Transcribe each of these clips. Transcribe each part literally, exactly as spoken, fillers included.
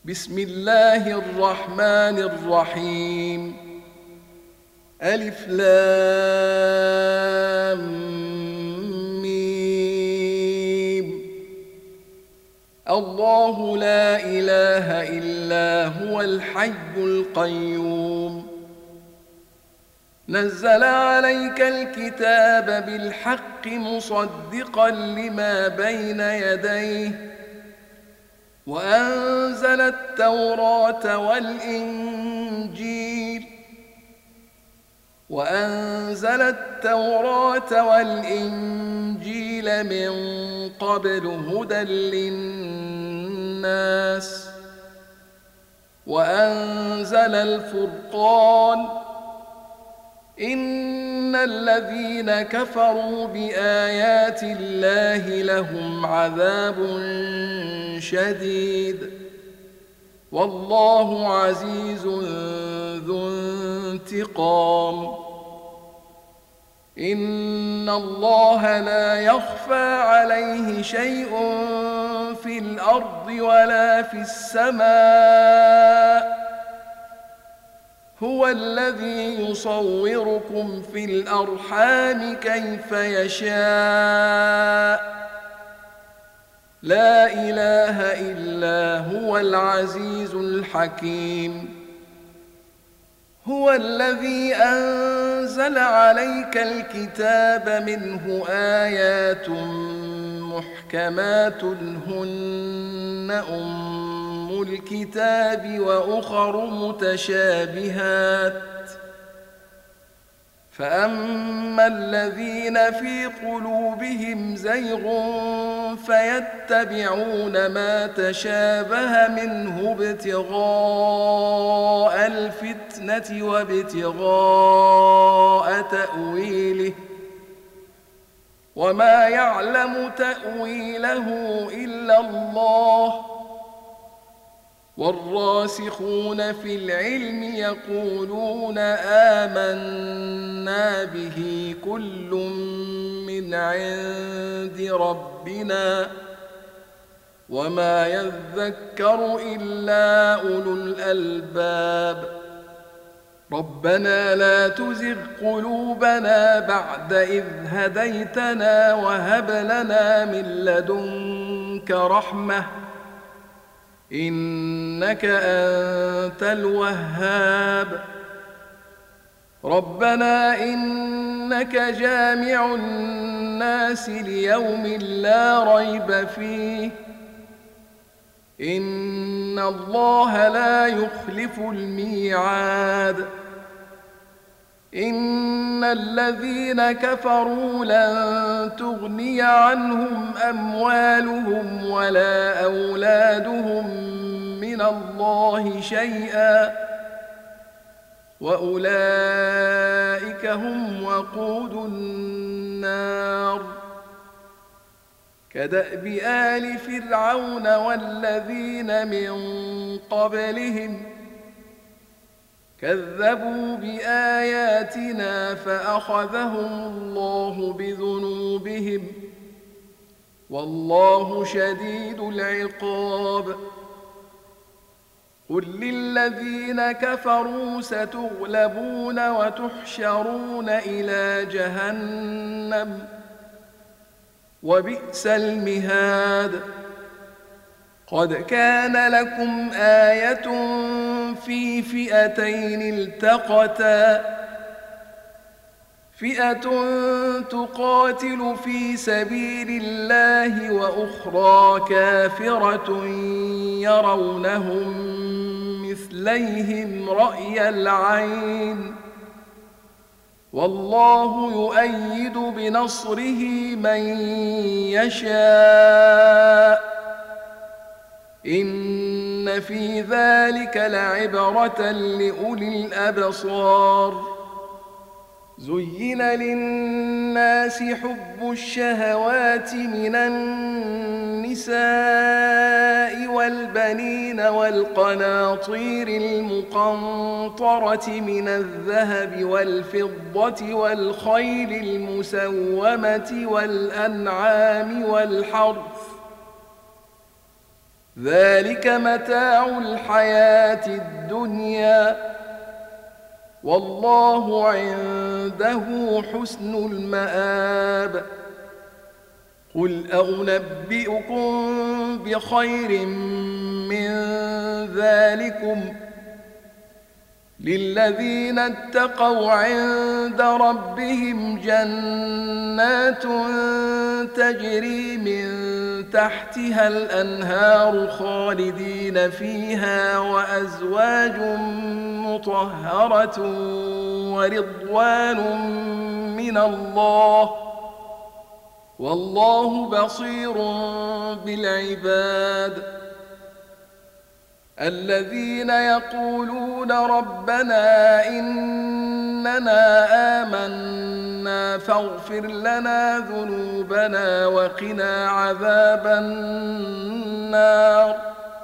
بسم الله الرحمن الرحيم. ألف لام ميم. الله لا إله إلا هو الحي القيوم. نزل عليك الكتاب بالحق مصدقا لما بين يديه وأنزل التوراة والإنجيل وأنزل التوراة والإنجيل من قبل هدى للناس وأنزل الفرقان. إن الذين كفروا بآيات الله لهم عذاب شديد والله عزيز ذو انتقام. إن الله لا يخفى عليه شيء في الأرض ولا في السماء. هو الذي يصوركم في الأرحام كيف يشاء. لا إله إلا هو العزيز الحكيم. هو الذي أنزل عليك الكتاب منه آيات محكمات هن أم الكتاب وأخر متشابهات فأما الذين في قلوبهم زيغ فيتبعون ما تشابه منه ابتغاء الفتنة وابتغاء تأويله وما يعلم تأويله إلا الله. والراسخون في العلم يقولون آمنا به كل من عند ربنا وما يذكر إلا أولو الألباب. ربنا لا تزغ قلوبنا بعد إذ هديتنا وهب لنا من لدنك رحمة إنك أنت الوهاب. ربنا إنك جامع الناس ليوم لا ريب فيه إن الله لا يخلف الميعاد. إن الذين كفروا لن تغني عنهم أموالهم ولا أولادهم من الله شيئا وأولئك هم وقود النار. كدأب آل فرعون والذين من قبلهم كذبوا بآياتنا فأخذهم الله بذنوبهم والله شديد العقاب. قل للذين كفروا ستغلبون وتحشرون إلى جهنم وبئس المهاد. قد كان لكم آية في فئتين التقتا فئة تقاتل في سبيل الله وأخرى كافرة يرونهم مثليهم رأي العين والله يؤيد بنصره من يشاء. إن في ذلك لعبرة لأولي الأبصار. زين للناس حب الشهوات من النساء والبنين والقناطير المقنطرة من الذهب والفضة والخيل المسومة والأنعام والحرث ذلك متاع الحياة الدنيا والله عنده حسن المآب. قل أنبئكم بخير من ذلكم للذين اتقوا عند ربهم جنات تجري من تحتها الأنهار خالدين فيها وأزواج مطهرة ورضوان من الله والله بصير بالعباد. الذين يقولون ربنا إننا آمنا فاغفر لنا ذنوبنا وقنا عذاب النار.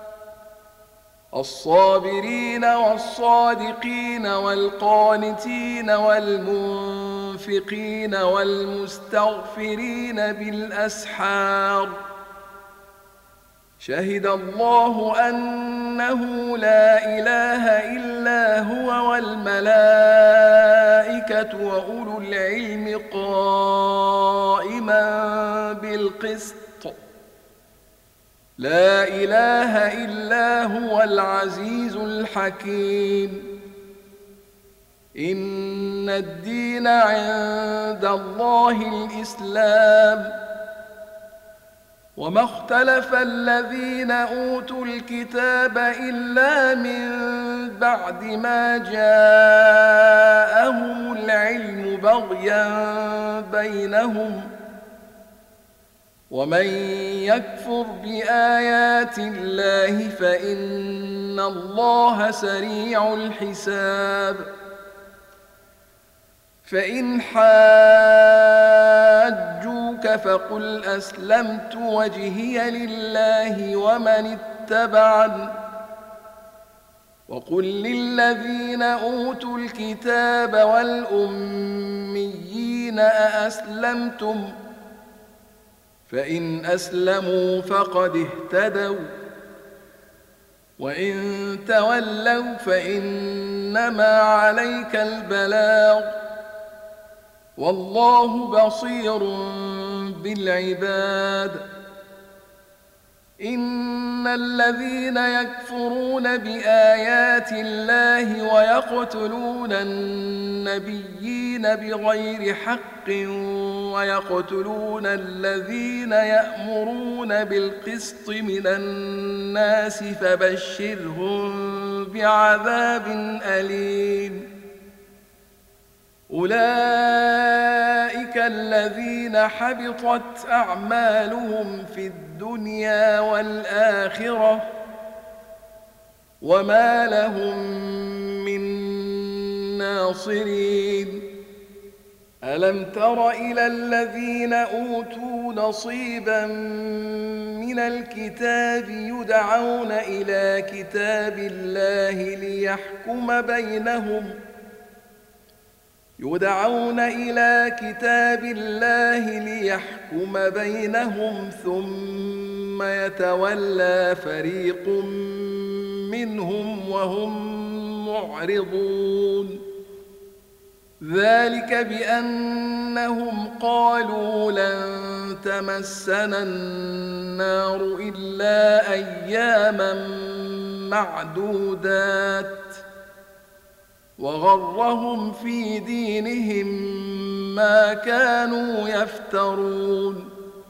الصابرين والصادقين والقانتين والمنفقين والمستغفرين بالأسحار. شهد الله أنه لا إله إلا هو والملائكة وأولو العلم قائما بالقسط لا إله إلا هو العزيز الحكيم. إن الدين عند الله الإسلام وما اختلف الذين أوتوا الكتاب إلا من بعد ما جاءهم العلم بغيا بينهم ومن يكفر بآيات الله فإن الله سريع الحساب. فإن حاجوك فقل أسلمت وجهي لله ومن اتبعني وقل للذين أوتوا الكتاب والأميين أأسلمتم فإن أسلموا فقد اهتدوا وإن تولوا فإنما عليك البلاغ والله بصير بالعباد. إن الذين يكفرون بآيات الله ويقتلون النبيين بغير حق ويقتلون الذين يأمرون بالقسط من الناس فبشرهم بعذاب أليم. أولئك الذين حبطت أعمالهم في الدنيا والآخرة وما لهم من ناصرين. ألم تر إلى الذين أوتوا نصيبا من الكتاب يدعون إلى كتاب الله ليحكم بينهم يدعون إلى كتاب الله ليحكم بينهم ثم يتولى فريق منهم وهم معرضون. ذلك بأنهم قالوا لن تمسنا النار إلا أياما معدودات وغرهم في دينهم ما كانوا يفترون.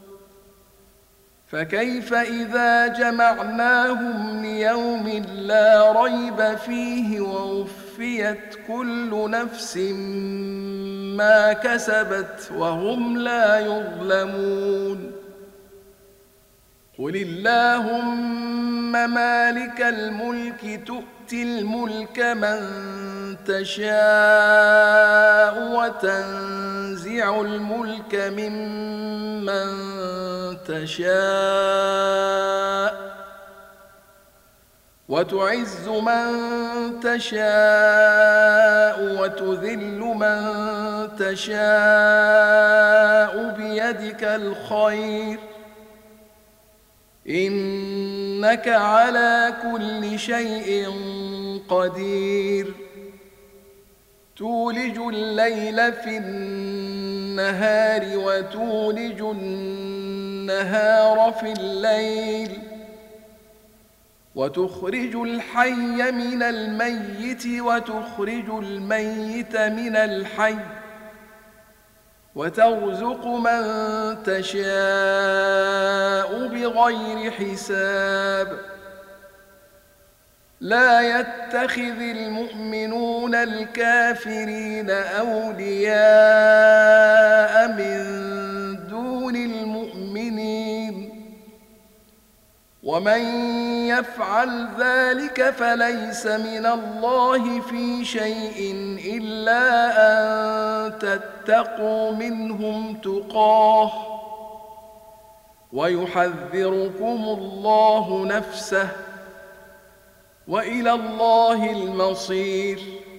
فكيف إذا جمعناهم ليوم لا ريب فيه ووفيت كل نفس ما كسبت وهم لا يظلمون. قل اللهم مالك الملك تؤتي الملك من تشاء وتنزع الملك ممن تشاء وتعز من تشاء وتذل من تشاء بيدك الخير إنك إنك على كل شيء قدير تولج الليل في النهار وتولج النهار في الليل وتخرج الحي من الميت وتخرج الميت من الحي وترزق من تشاء بغير حساب لا يتخذ المؤمنون الكافرين أولياء من دون المؤمنين ومن يفعل ذلك فليس من الله في شيء إلا أن تتقوا منهم تقاه ويحذركم الله نفسه وإلى الله المصير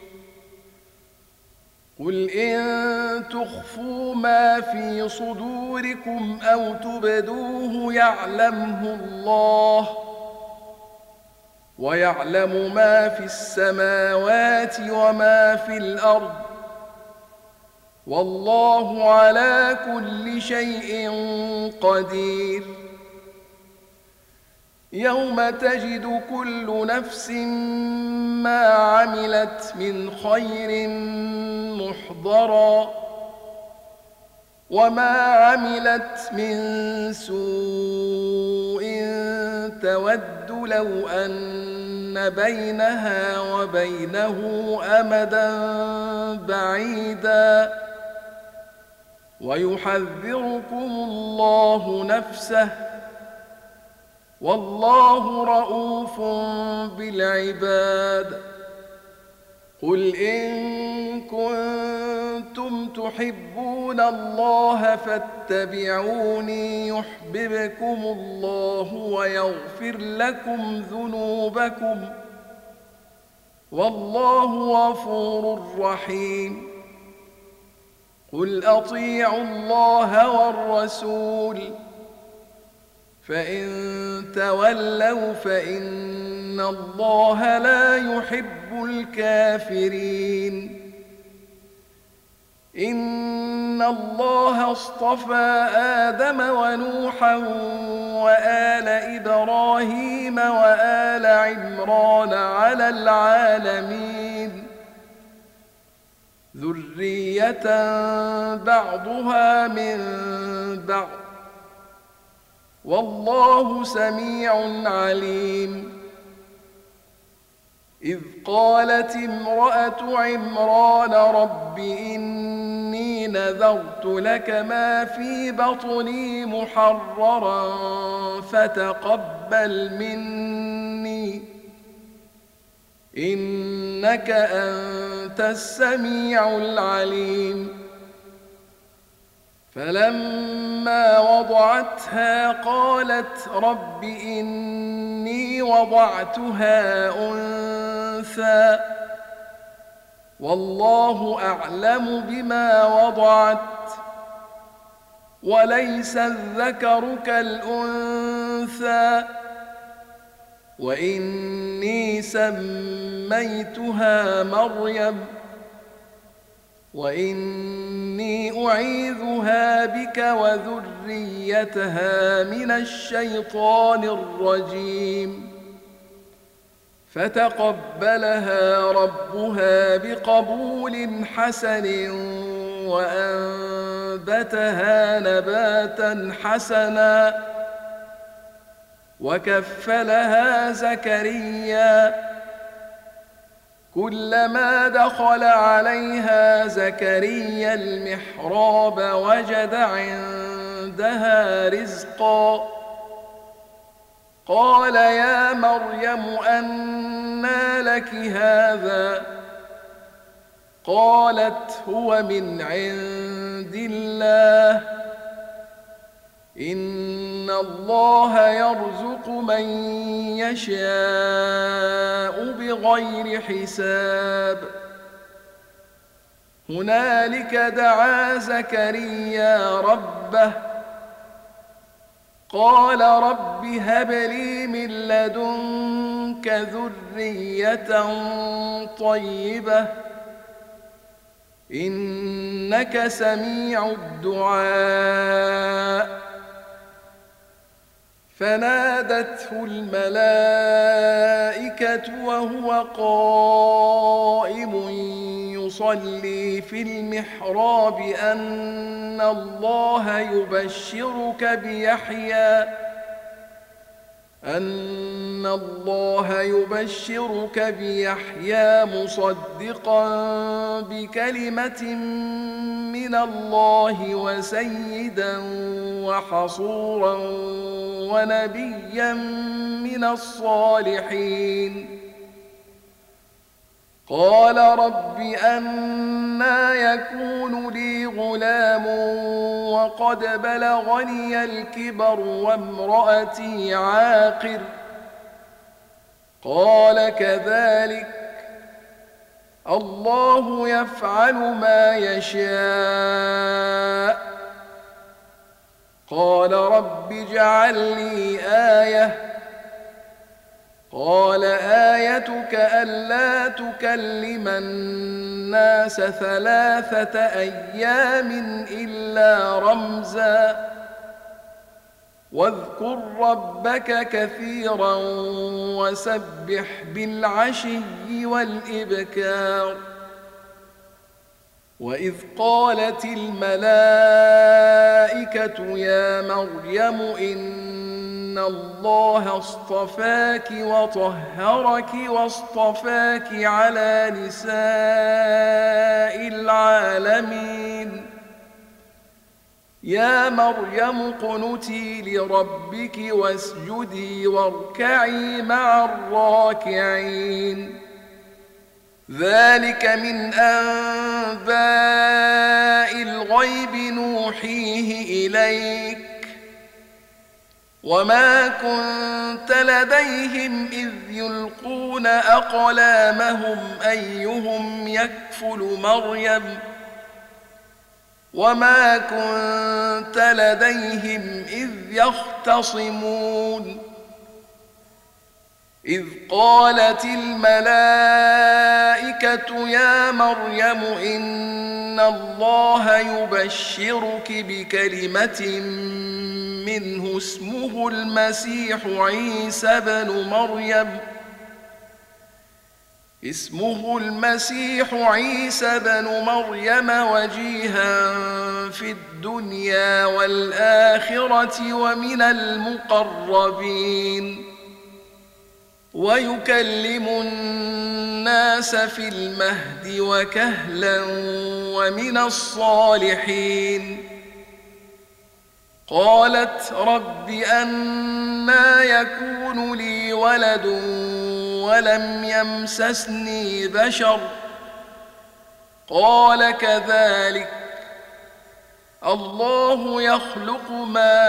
قل إن تخفوا ما في صدوركم أو تبدوه يعلمه الله ويعلم ما في السماوات وما في الأرض والله على كل شيء قدير يوم تجد كل نفس ما عملت من خير محضرا وما عملت من سوء تود لو أن بينها وبينه أمدا بعيدا ويحذركم الله نفسه والله رؤوف بالعباد قل إن كنتم تحبون الله فاتبعوني يحببكم الله ويغفر لكم ذنوبكم والله غفور رحيم قل أطيعوا الله والرسول فإن تولوا فإن الله لا يحب الكافرين إن الله اصطفى آدم ونوحا وآل إبراهيم وآل عمران على العالمين ذرية بعضها من بعض والله سميع عليم إذ قالت امرأة عمران رب إني نذرت لك ما في بطني محررا فتقبل مني إنك أنت السميع العليم فلما وضعتها قالت رب إني وضعتها أنثى والله أعلم بما وضعت وليس الذكر كالأنثى وإني سميتها مريم وإني أعيذها بك وذريتها من الشيطان الرجيم فتقبلها ربها بقبول حسن وأنبتها نباتا حسنا وكفلها زكريا كلما دخل عليها زكريا المحراب وجد عندها رزقا قال يا مريم أنى لك هذا قالت هو من عند الله إن الله يرزق من يشاء بغير حساب هنالك دعا زكريا ربه قال رب هب لي من لدنك ذرية طيبة إنك سميع الدعاء. فنادته الملائكة وهو قائم يصلي في المحراب أن الله يبشرك بيحيى أن الله يبشرك بيحيى مصدقا بكلمة من الله وسيدا وحصورا ونبيا من الصالحين. قال رب أنى يكون لي غلام وقد بلغني الكبر وامرأتي عاقر. قال كذلك الله يفعل ما يشاء. قال رب اجعل لي آية. قال آيتك ألا تكلم الناس ثلاثة أيام إلا رمزا واذكر ربك كثيرا وسبح بالعشي والإبكار. وإذ قالت الملائكة يا مريم إن الله اصطفاك وطهرك واصطفاك على نساء العالمين. يا مريم اقنتي لربك واسجدي واركعي مع الراكعين. ذلك من أنباء الغيب نوحيه إليك وما كنت لديهم إذ يلقون أقلامهم أيهم يكفل مريم وما كنت لديهم إذ يختصمون. إذ قالت الملائكة يا مريم إن الله يبشرك بكلمة منه اسمه المسيح عيسى بن مريم اسمه المسيح عيسى بن مريم وجيها في الدنيا والآخرة ومن المقربين ويكلم الناس في المهد وكهلا ومن الصالحين. قالت رب أنى يكون لي ولد ولم يمسسني بشر. قال كذلك الله يخلق ما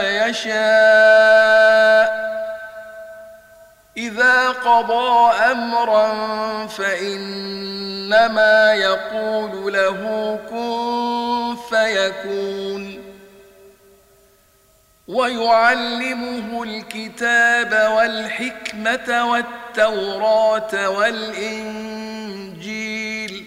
يشاء إذا قضى أمرا فإنما يقول له كن فيكون. ويعلمه الكتاب والحكمة والتوراة والإنجيل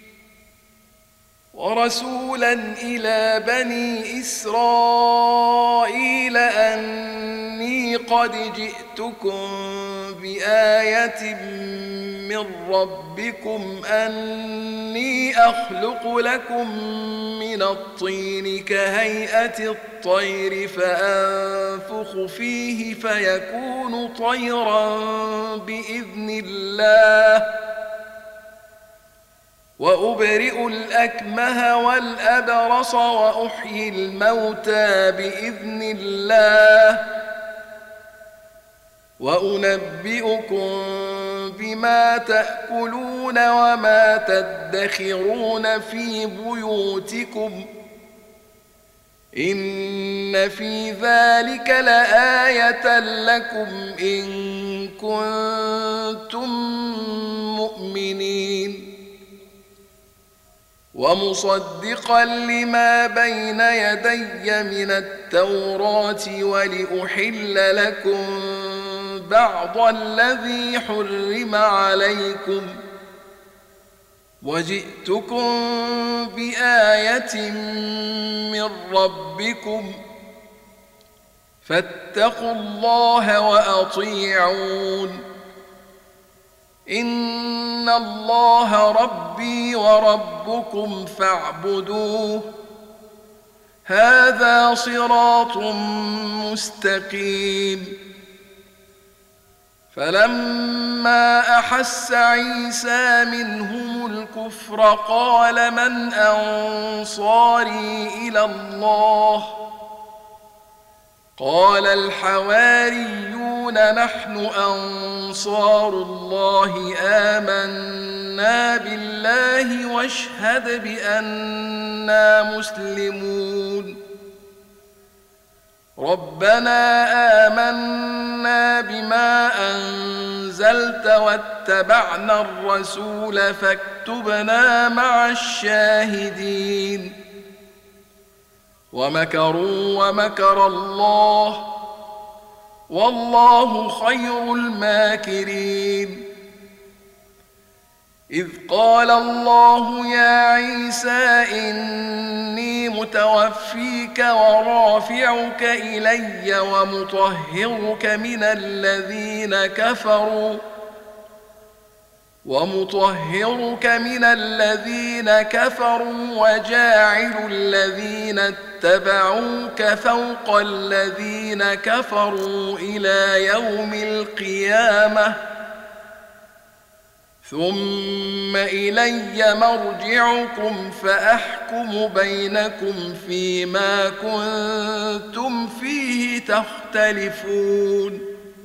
ورسولا إلى بني إسرائيل أني قد جئتكم بآية من ربكم أني أخلق لكم من الطين كهيئة الطير فأنفخ فيه فيكون طيرا بإذن الله وأبرئ الأكمه والأبرص وأحيي الموتى بإذن الله وأنبئكم بما تأكلون وما تدخرون في بيوتكم إن في ذلك لآية لكم إن كنتم مؤمنين. ومصدقا لما بين يدي من التوراة ولأحل لكم بعض الذي حرم عليكم وجئتكم بآية من ربكم فاتقوا الله وأطيعون إن الله ربي وربكم فاعبدوه هذا صراط مستقيم. فلما أحس عيسى منهم الكفر قال من أنصاري إلى الله قال الحواريون نحن أنصار الله آمنا بالله واشهد بأننا مسلمون. ربنا آمنا بما أنزلت واتبعنا الرسول فاكتبنا مع الشاهدين. ومكروا ومكر الله والله خير الماكرين. إذ قال الله يا عيسى إني متوفيك ورافعك إلي ومطهرك من الذين كفروا ومطهرك من الذين كفروا وجاعل الذين اتبعوك فوق الذين كفروا إلى يوم القيامة ثم إلي مرجعكم فأحكم بينكم فيما كنتم فيه تختلفون.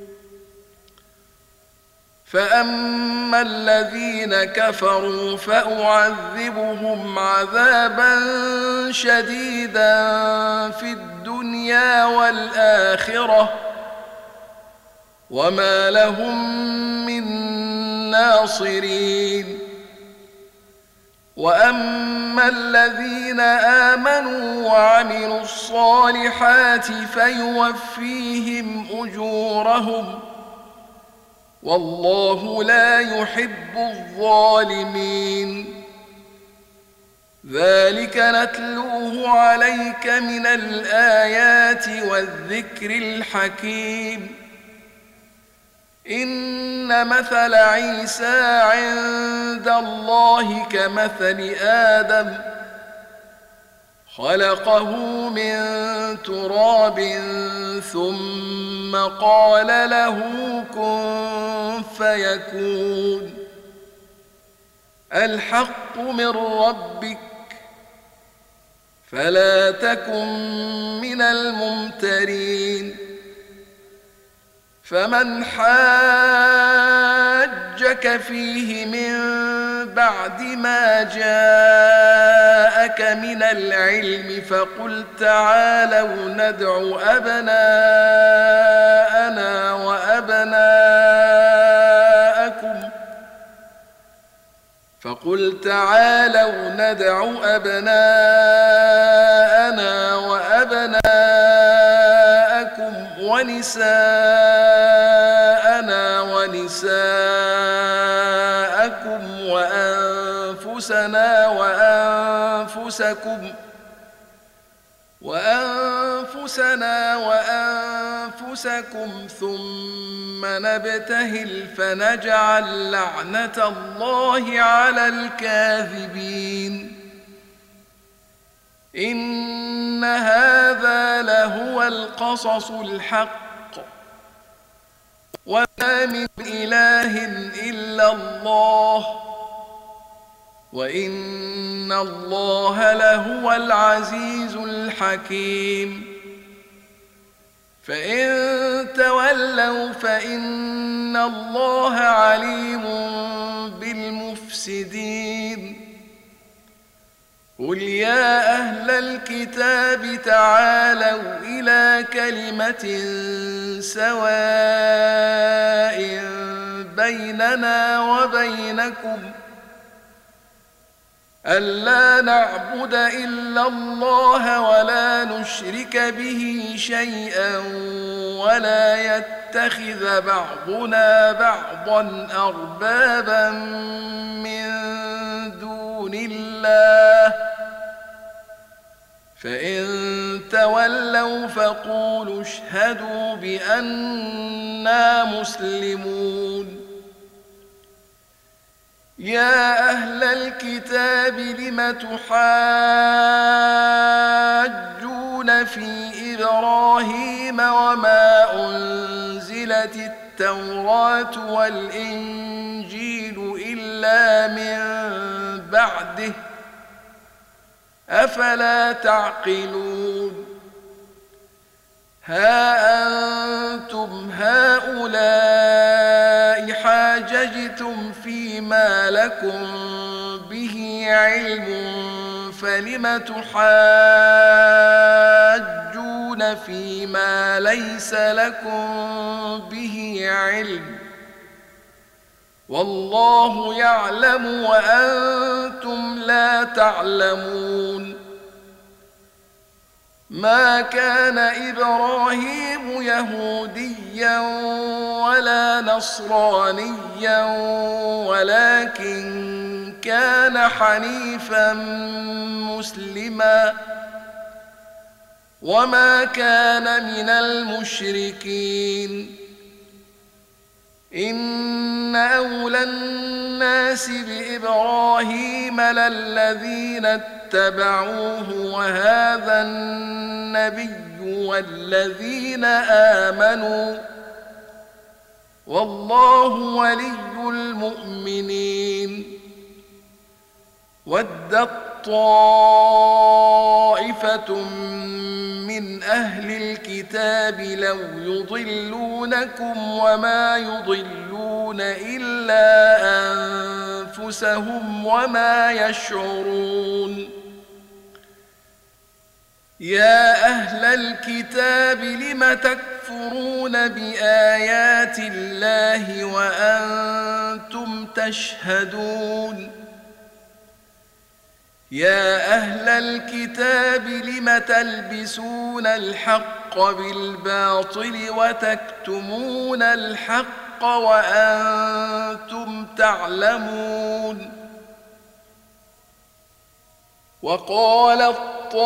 فأما الذين كفروا فأعذبهم عذابا شديدا في الدنيا والآخرة وما لهم من ناصرين. وأما الذين آمنوا وعملوا الصالحات فيوفيهم أجورهم والله لا يحب الظالمين. ذلك نتلوه عليك من الآيات والذكر الحكيم. إن مثل عيسى عند الله كمثل آدم خلقه من تراب ثم قال له كن فيكون. الحق من ربك فلا تكن من الممترين. فمن حاجك فيه من بعد ما جاءك من العلم فقل تعالوا ندع أبناءنا وأبناءكم فقل تعالوا ندع أبناءنا وأبناءكم ونساءنا ونساءكم وأنفسنا وأنفسكم وأنفسنا وأنفسكم ثم نبتهل فنجعل لعنة الله على الكاذبين. إن هذا لهو القصص الحق وما من إله إلا الله وإن الله لهو العزيز الحكيم. فإن تولوا فإن الله عليم بالمفسدين. قل يا أهل الكتاب تعالوا إلى كلمة سواء بيننا وبينكم ألا نعبد إلا الله ولا نشرك به شيئا ولا يتخذ بعضنا بعضا أربابا من دون الله فإن تولوا فقولوا اشهدوا بأننا مسلمون يا أهل الكتاب لم تحاجون في إبراهيم وما أنزلت التوراة والإنجيل إلا من بعده أفلا تعقلون ها أنتم هؤلاء حاججتم فيما لكم به علم فلم تحاجون فيما ليس لكم به علم والله يعلم وأنتم لا تعلمون ما كان إبراهيم يهوديا ولا نصرانيا ولكن كان حنيفا مسلما وما كان من المشركين إن أولى الناس بإبراهيم للذين اتبعوه وهذا النبي والذين آمنوا والله ولي المؤمنين ودت طائفة من أهل الكتاب لو يضلونكم وما يضلون إلا أنفسهم وما يشعرون يا أهل الكتاب لم تكفرون بآيات الله وأنتم تشهدون يا أهل الكتاب لم تلبسون الحق بالباطل وتكتمون الحق وأنتم تعلمون وقالت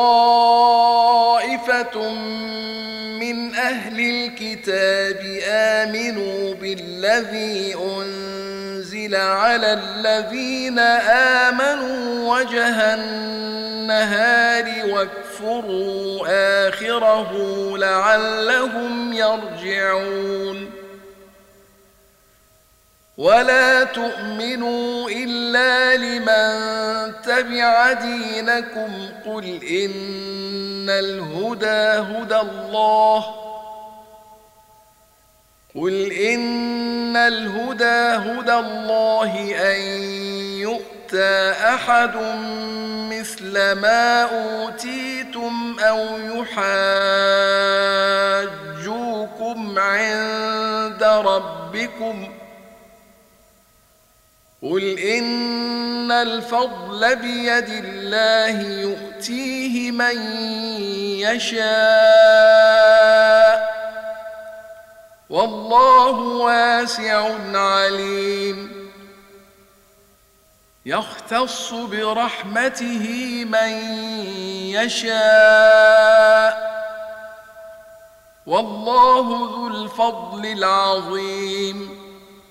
طائفة من أهل الكتاب آمنوا بالذي أنزل على الذين آمنوا وجه النهار واكفروا آخره لعلهم يرجعون ولا تؤمنوا إلا لمن تبع دينكم قل إن الهدى هدى الله قل إن الهدى هدى الله أن يؤتى أحد مثل ما أوتيتم أو يحاجوكم عند ربكم قل إن الفضل بيد الله يؤتيه من يشاء والله واسع عليم يختص برحمته من يشاء والله ذو الفضل العظيم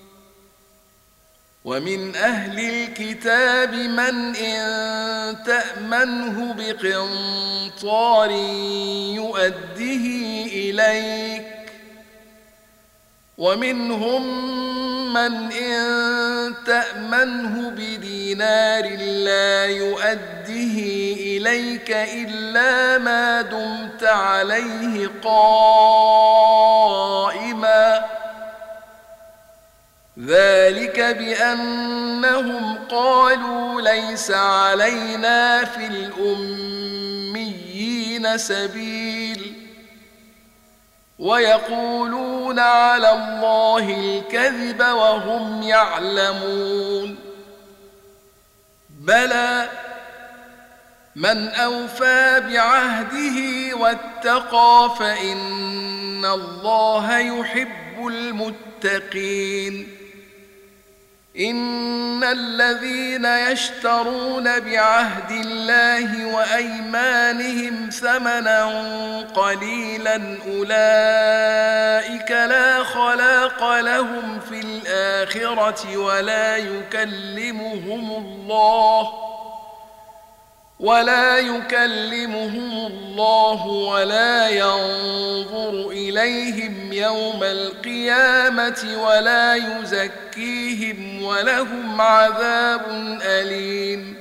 ومن أهل الكتاب من إن تأمنه بقنطار يؤده إليك ومنهم من إن تأمنه بدينار لا يؤده إليك إلا ما دمت عليه قائما ذلك بأنهم قالوا ليس علينا في الأميين سبيل ويقولون على الله الكذب وهم يعلمون بلى من أوفى بعهده واتقى فإن الله يحب المتقين. إن الذين يشترون بعهد الله وأيمانهم ثمنا قليلا أولئك لا خلاق لهم في الآخرة ولا يكلمهم الله ولا يكلمهم الله ولا ينظر إليهم يوم القيامة ولا يزكيهم ولهم عذاب أليم.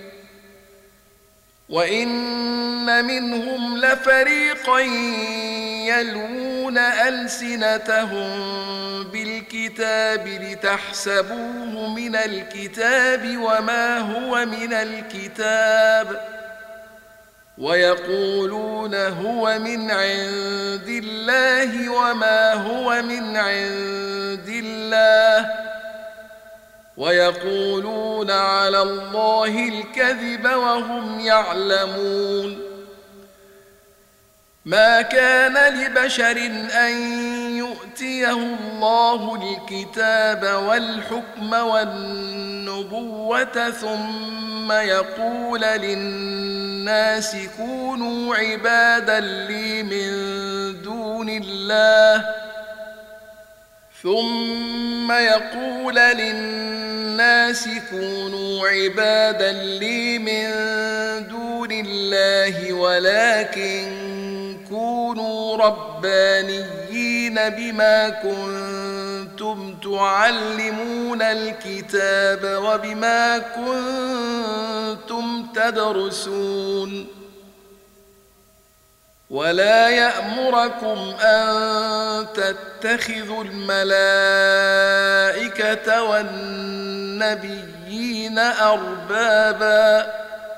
وإن منهم لفريقا يلوون ألسنتهم بالكتاب لتحسبوه من الكتاب وما هو من الكتاب ويقولون هو من عند الله وما هو من عند الله ويقولون على الله الكذب وهم يعلمون. ما كان لبشر أن يؤتيه الله الكتاب والحكم والنبوة ثم يقول للناس كونوا عبادا لي من دون الله ثم يقول للناس كونوا عبادا لي من دون الله ولكن كونوا ربانيين بما كنتم تعلمون الكتاب وبما كنتم تدرسون. ولا يأمركم أن تتخذوا الملائكة والنبيين أربابا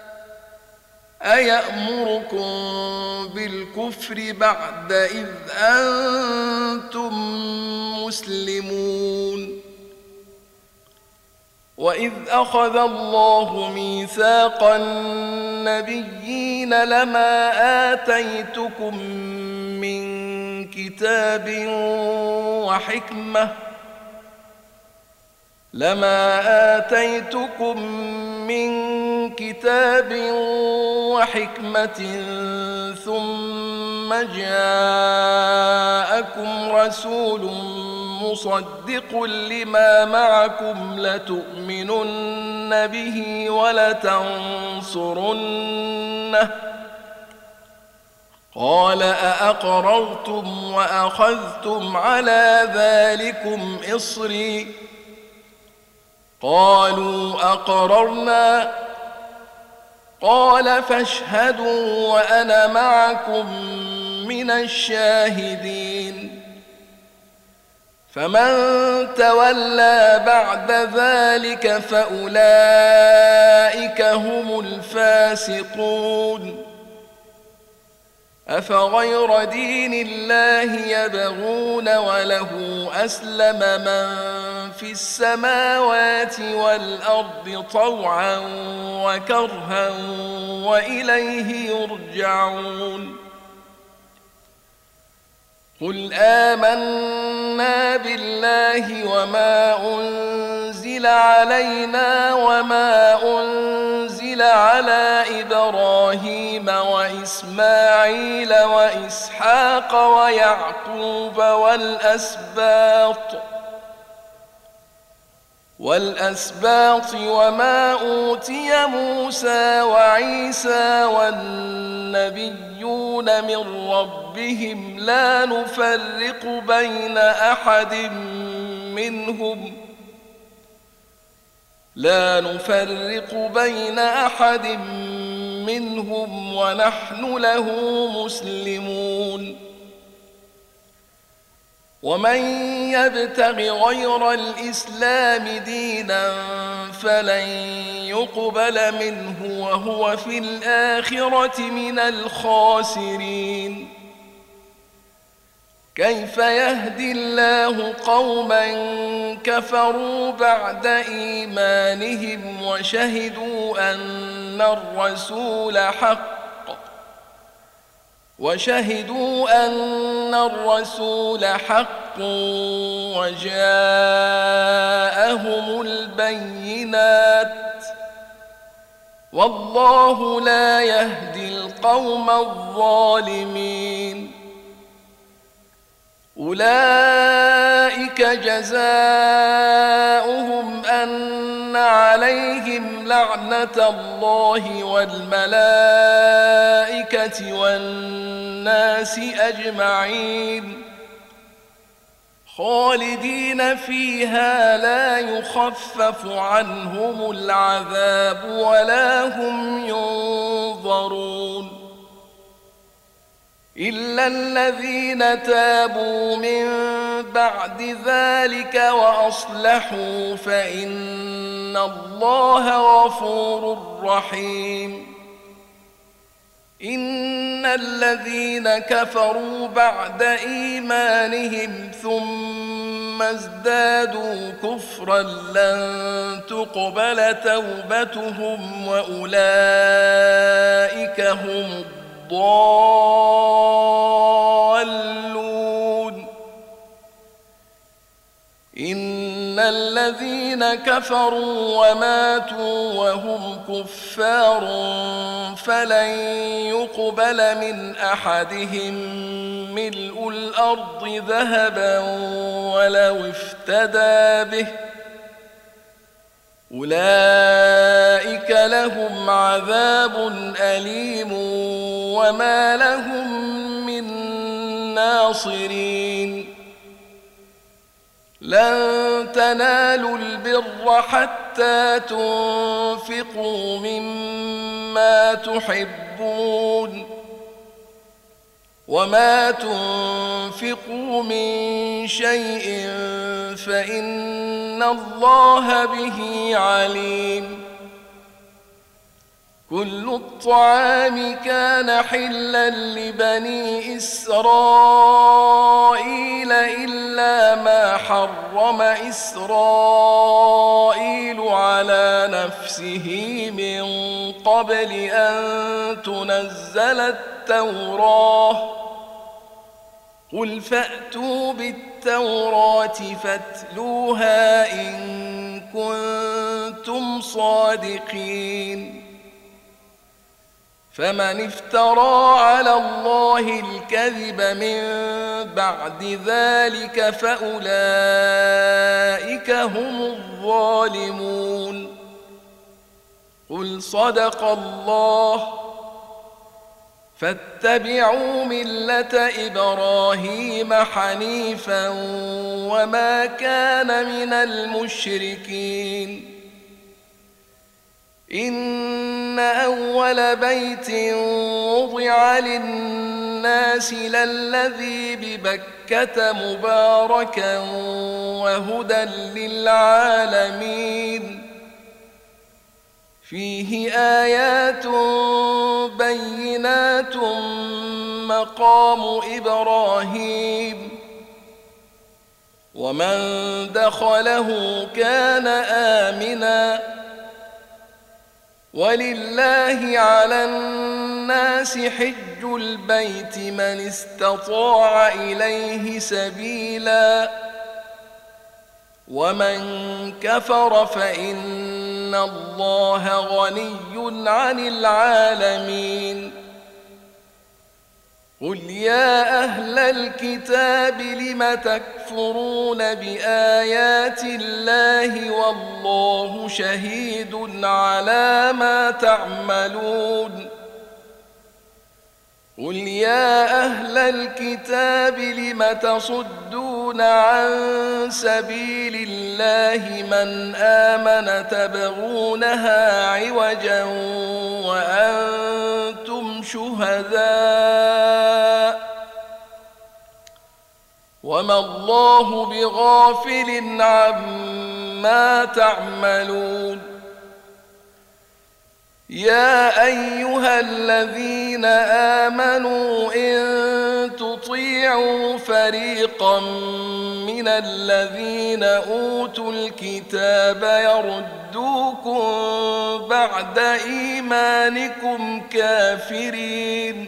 أيأمركم بالكفر بعد إذ أنتم مسلمون. وإذ أخذ الله ميثاق النبيين لما آتيتكم من كتاب وحكمة لما آتيتكم من كتاب وحكمة ثم جاءكم رسول مصدق لما معكم لتؤمنن به ولتنصرنه قال أأقررتم وأخذتم على ذلكم إصري قالوا أقررنا قال فاشهدوا وأنا معكم من الشاهدين. فمن تولى بعد ذلك فأولئك هم الفاسقون. أفغير دين الله يبغون وله أسلم من في السماوات والأرض طوعا وكرها وإليه يرجعون. قل آمنا بالله وما أنزل علينا وما أنزل على إبراهيم وإسماعيل وإسحاق ويعقوب والأسباط والأسباط وما أوتي موسى وعيسى والنبيون من ربهم لا نفرق بين أحد منهم لا نفرق بين أحد منهم ونحن له مسلمون. ومن يبتغ غير الإسلام دينا فلن يقبل منه وهو في الآخرة من الخاسرين. كيف يهدي الله قوما كفروا بعد إيمانهم وشهدوا أن الرسول حق وشهدوا أن الرسول حق وجاءهم البينات والله لا يهدي القوم الظالمين. أولئك جزاؤهم أن عليهم لعنة الله والملائكة والناس أجمعين خالدين فيها لا يخفف عنهم العذاب ولا هم ينظرون إلا الذين تابوا من بعد ذلك وأصلحوا فإن الله غفور رحيم. إن الذين كفروا بعد إيمانهم ثم ازدادوا كفرا لن تقبل توبتهم وأولئك هم الضالون. إن الذين كفروا وماتوا وهم كفار فلن يقبل من أحدهم ملء الأرض ذهبا ولو افتدى به أولئك لهم عذاب أليم وما لهم من ناصرين. لن تنالوا البر حتى تنفقوا مما تحبون وما تنفقوا من شيء فإن الله به عليم. كل الطعام كان حلا لبني إسرائيل إلا ما حرم إسرائيل على نفسه من قبل أن تنزل التوراة قل فأتوا بالتوراة فاتلوها إن كنتم صادقين. فمن افترى على الله الكذب من بعد ذلك فأولئك هم الظالمون. قل صدق الله فاتبعوا ملة إبراهيم حنيفا وما كان من المشركين. إن أول بيت وضع للناس للذي ببكة مباركا وهدى للعالمين فيه آيات بينات مقام إبراهيم ومن دخله كان آمناً ولله على الناس حج البيت من استطاع إليه سبيلا ومن كفر فإن الله غني عن العالمين. قل يا أهل الكتاب لم تكفرون بآيات الله والله شهيد على ما تعملون. قل يا أهل الكتاب لم تصدون عن سبيل الله من آمن تبغونها عوجا وأنتم شهداء وما الله بغافل عما تعملون. يا أيها الذين آمنوا إن تطيعوا فريقا من الذين أوتوا الكتاب يردوكم بعد إيمانكم كافرين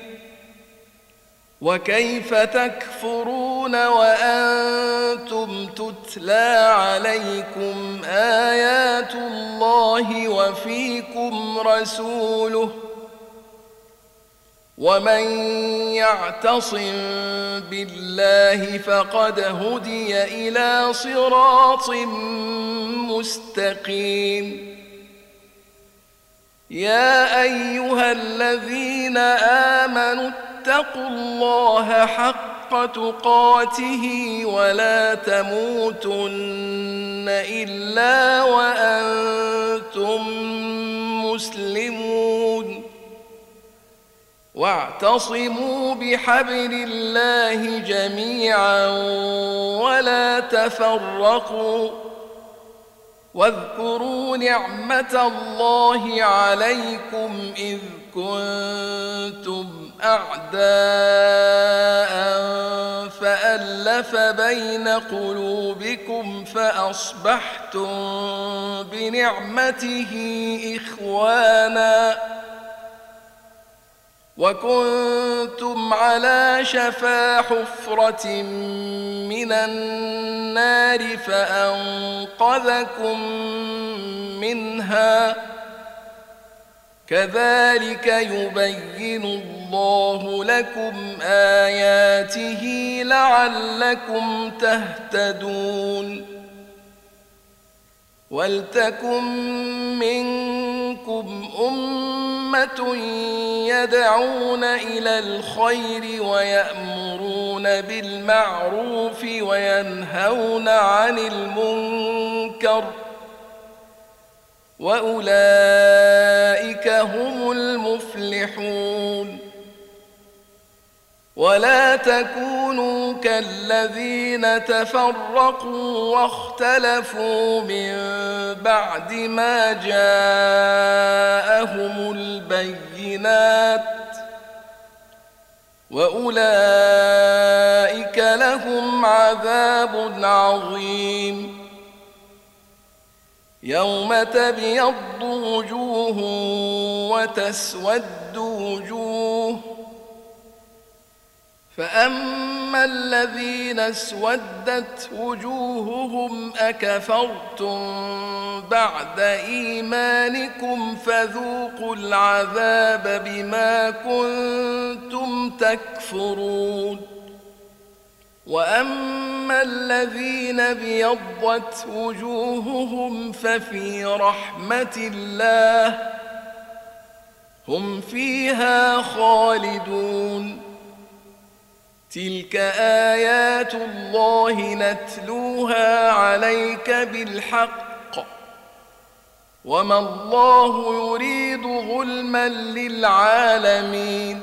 وكيف تكفرون وأنتم تتلى عليكم آيات الله وفيكم رسوله ومن يعتصم بالله فقد هدي إلى صراط مستقيم يا أيها الذين آمنوا اتقوا الله حق تقاته ولا تموتن إلا وأنتم مسلمون واعتصموا بحبل الله جميعا ولا تفرقوا واذكروا نعمة الله عليكم إذ كنتم أعداء فألف بين قلوبكم فأصبحتم بنعمته إخوانا وكنتم على شفا حفرة من النار فأنقذكم منها كذلك يبين الله لكم آياته لعلكم تهتدون ولتكن منكم أمة يدعون إلى الخير ويأمرون بالمعروف وينهون عن المنكر وأولئك هم المفلحون ولا تكونوا كالذين تفرقوا واختلفوا من بعد ما جاءهم البينات وأولئك لهم عذاب عظيم يوم تبيض وجوه وتسود وجوه فأما الذين اسودت وجوههم أكفرتم بعد إيمانكم فذوقوا العذاب بما كنتم تكفرون وأما الذين ابيضت وجوههم ففي رحمة الله هم فيها خالدون تلك آيات الله نتلوها عليك بالحق وما الله يريد ظلما للعالمين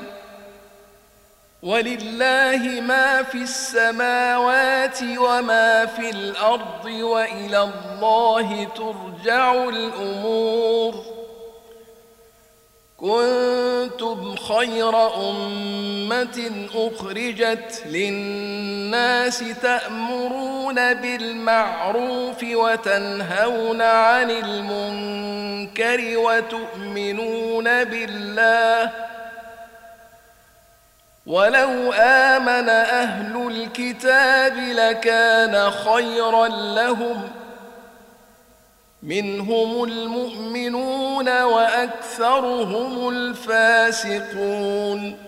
ولله ما في السماوات وما في الأرض وإلى الله ترجع الأمور كنتم خير أمة أخرجت للناس تأمرون بالمعروف وتنهون عن المنكر وتؤمنون بالله ولو آمن أهل الكتاب لكان خيرا لهم منهم المؤمنون وأكثرهم الفاسقون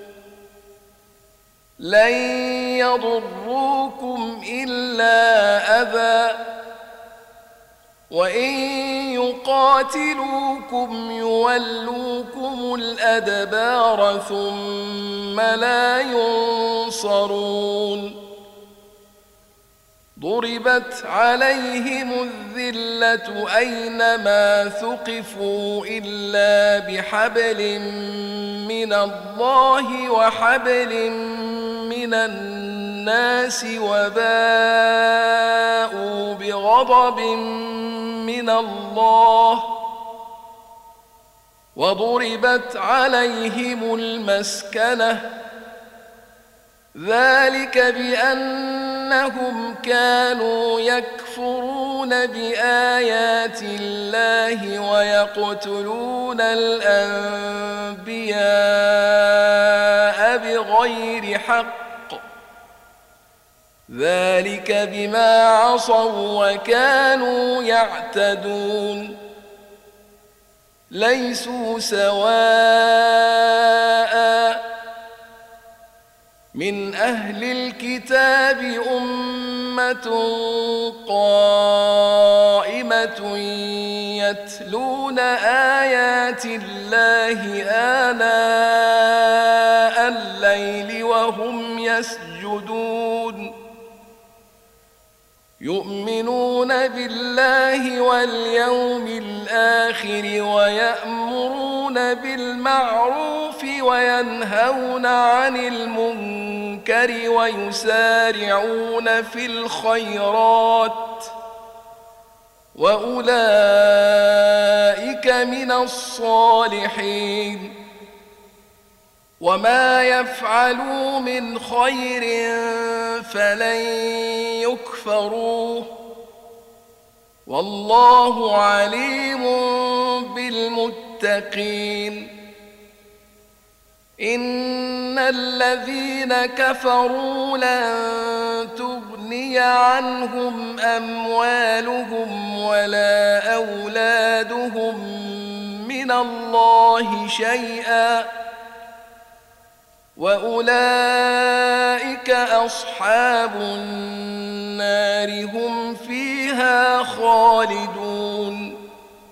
لن يضروكم إلا أذى وإن يقاتلوكم يولوكم الأدبار ثم لا ينصرون ضربت عليهم الذلة أينما ثقفوا إلا بحبل من الله وحبل من الناس وباءوا بغضب من الله وضربت عليهم المسكنة ذلك بأن أنهم كانوا يكفرون بآيات الله ويقتلون الأنبياء بغير حق، ذلك بما عصوا وكانوا يعتدون. ليسوا سواء من أهل الكتاب أمة قائمة يتلون آيات الله آناء الليل وهم يسجدون، يؤمنون بالله واليوم الآخر ويأمرون بالمعروف وينهون عن المنكر ويسارعون في الخيرات، وأولئك من الصالحين. وما يفعلوا من خير فلن يكفروه، والله عليم بالمتقين. إن الذين كفروا لن تغني عنهم أموالهم ولا أولادهم من الله شيئا، وأولئك أصحاب النار هم فيها خالدون.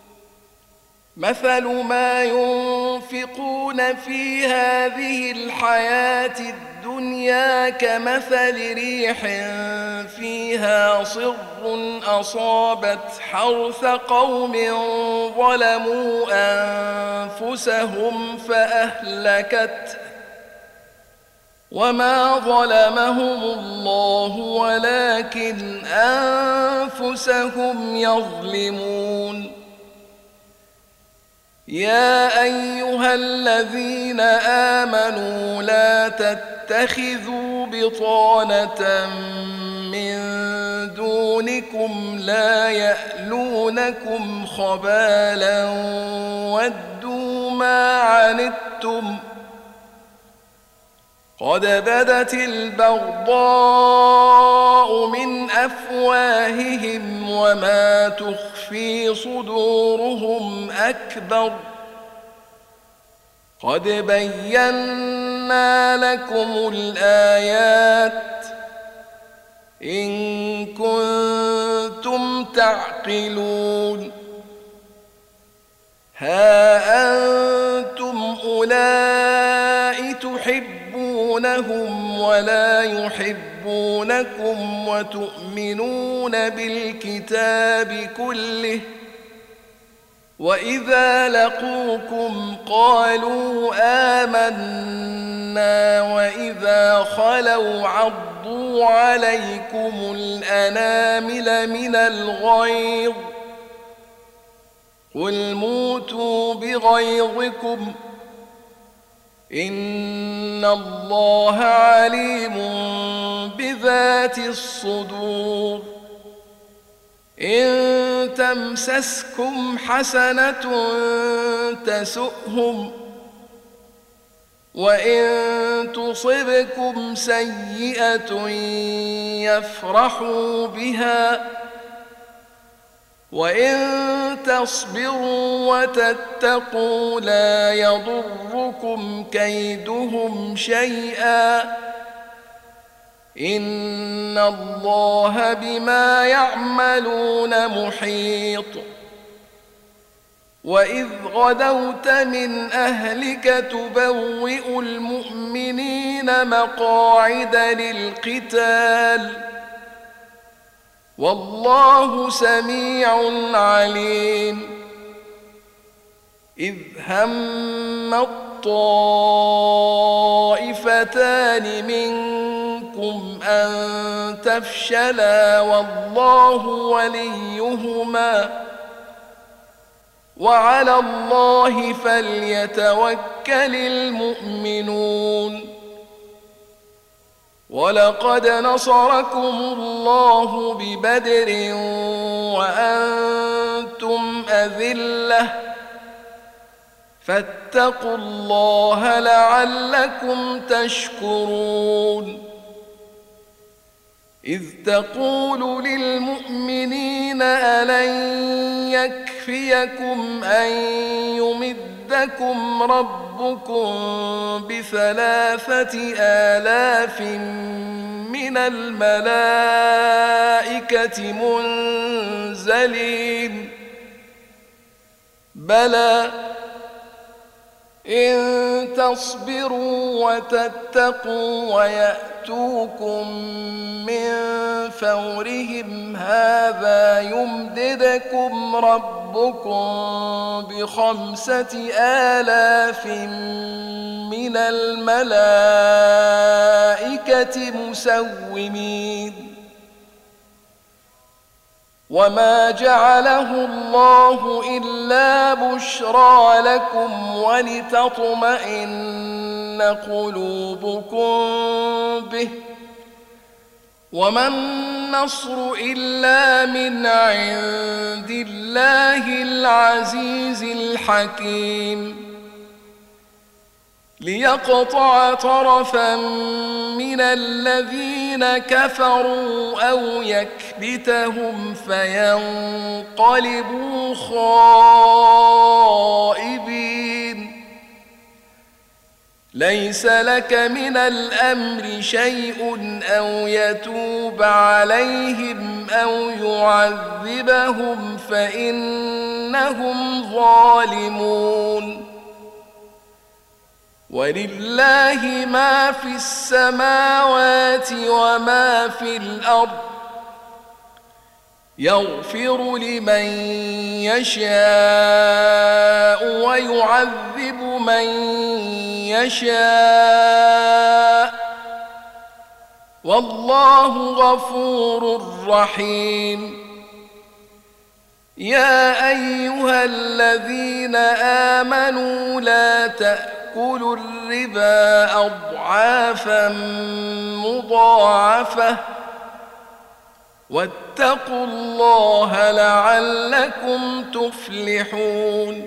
مثل ما ينفقون في هذه الحياة الدنيا كمثل ريح فيها صر أصابت حرث قوم ظلموا أنفسهم فأهلكته، وما ظلمهم الله ولكن أنفسهم يظلمون. يا أيها الذين آمنوا لا تتخذوا بطانة من دونكم لا يألونكم خبالا ودوا ما عنتم قد بدت البغضاء من أفواههم وما تخفي صدورهم أكبر، قد بينا لكم الآيات إن كنتم تعقلون. ها أنتم أولئك تحبونهم ولا يحبونكم وتؤمنون بالكتاب كله، وإذا لقوكم قالوا آمنا وإذا خلوا عضوا عليكم الأنامل من الغيظ قل موتوا بغيظكم إن الله عليم بذات الصدور. إن تمسسكم حسنة تسؤهم وإن تصبكم سيئة يفرحوا بها وإن تصبروا وتتقوا لا يضركم كيدهم شيئا إن الله بما يعملون محيط. وإذ غدوت من أهلك تبوئ المؤمنين مقاعد للقتال والله سميع عليم. إذ هم الطائفتان منكم أن تفشلا والله وليهما وعلى الله فليتوكل المؤمنون. ولقد نصركم الله ببدر وأنتم أذلة فاتقوا الله لعلكم تشكرون إذ تقول للمؤمنين ألن يكفيكم أن يمدكم ربكم بثلاثة آلاف من الملائكة منزلين بلى إن تصبروا وتتقوا ويأتوكم من فورهم هذا يمددكم ربكم بخمسة آلاف من الملائكة مسومين وما جعله الله إلا بشرى لكم ولتطمئن قلوبكم به وما النصر إلا من عند الله العزيز الحكيم ليقطع طرفا من الذين كفروا أو يكبتهم فينقلبوا خائبين ليس لك من الأمر شيء أو يتوب عليهم أو يعذبهم فإنهم ظالمون ولله ما في السماوات وما في الأرض يغفر لمن يشاء ويعذب من يشاء والله غفور رحيم يا أيها الذين آمنوا لا تأكلوا الربا أضعافا مضاعفة واتقوا الله لعلكم تفلحون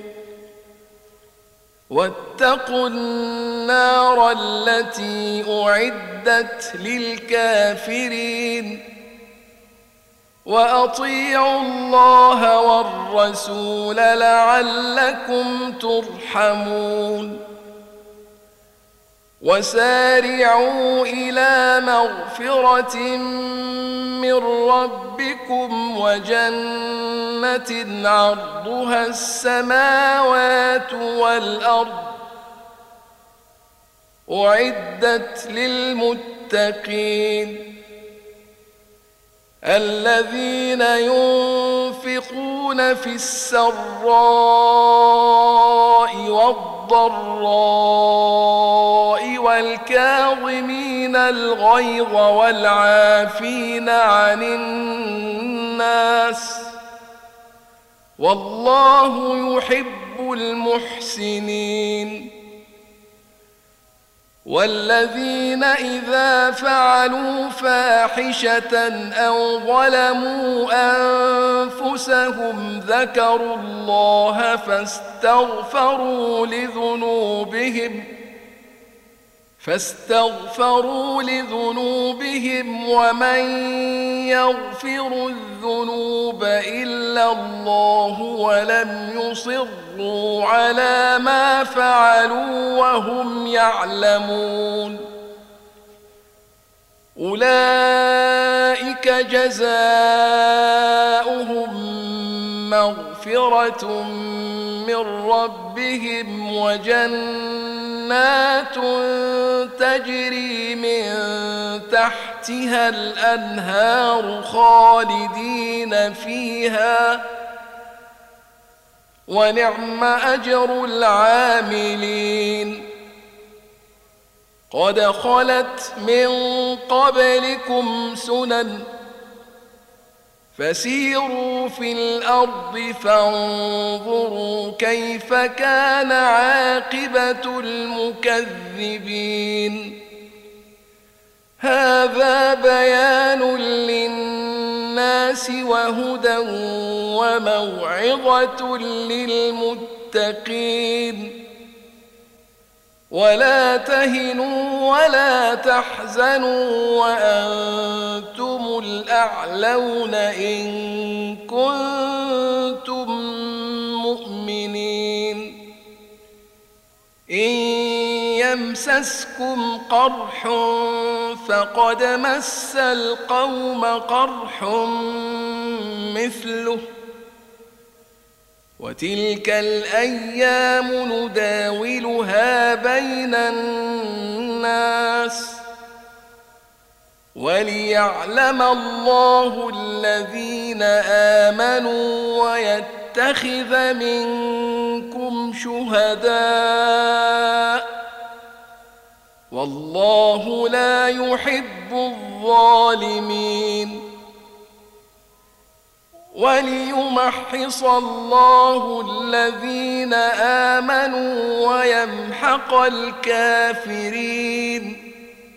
واتقوا النار التي أعدت للكافرين وأطيعوا الله والرسول لعلكم ترحمون وسارعوا إلى مغفرة من ربكم وجنة عرضها السماوات والأرض أعدت للمتقين الذين ينفقون في السراء والضراء والكاظمين الغيظ والعافين عن الناس والله يحب المحسنين والذين إذا فعلوا فاحشة أو ظلموا أنفسهم ذكروا الله فاستغفروا لذنوبهم فاستغفروا لذنوبهم ومن يغفر الذنوب إلا الله ولم يصروا على ما فعلوا وهم يعلمون أولئك جزاؤهم مغفرة من ربهم وجنات تجري من تحتها الأنهار خالدين فيها ونعم أجر العاملين قد خلت من قبلكم سنن فسيروا في الأرض فانظروا كيف كان عاقبة المكذبين هذا بيان للناس وهدى وموعظة للمتقين ولا تهنوا ولا تحزنوا وأنتم الأعلون إن كنتم مؤمنين إن يمسسكم قرح فقد مس القوم قرح مثله وتلك الأيام نداولها بين الناس وليعلم الله الذين آمنوا ويتخذ منكم شهداء والله لا يحب الظالمين وليمحص الله الذين آمنوا ويمحق الكافرين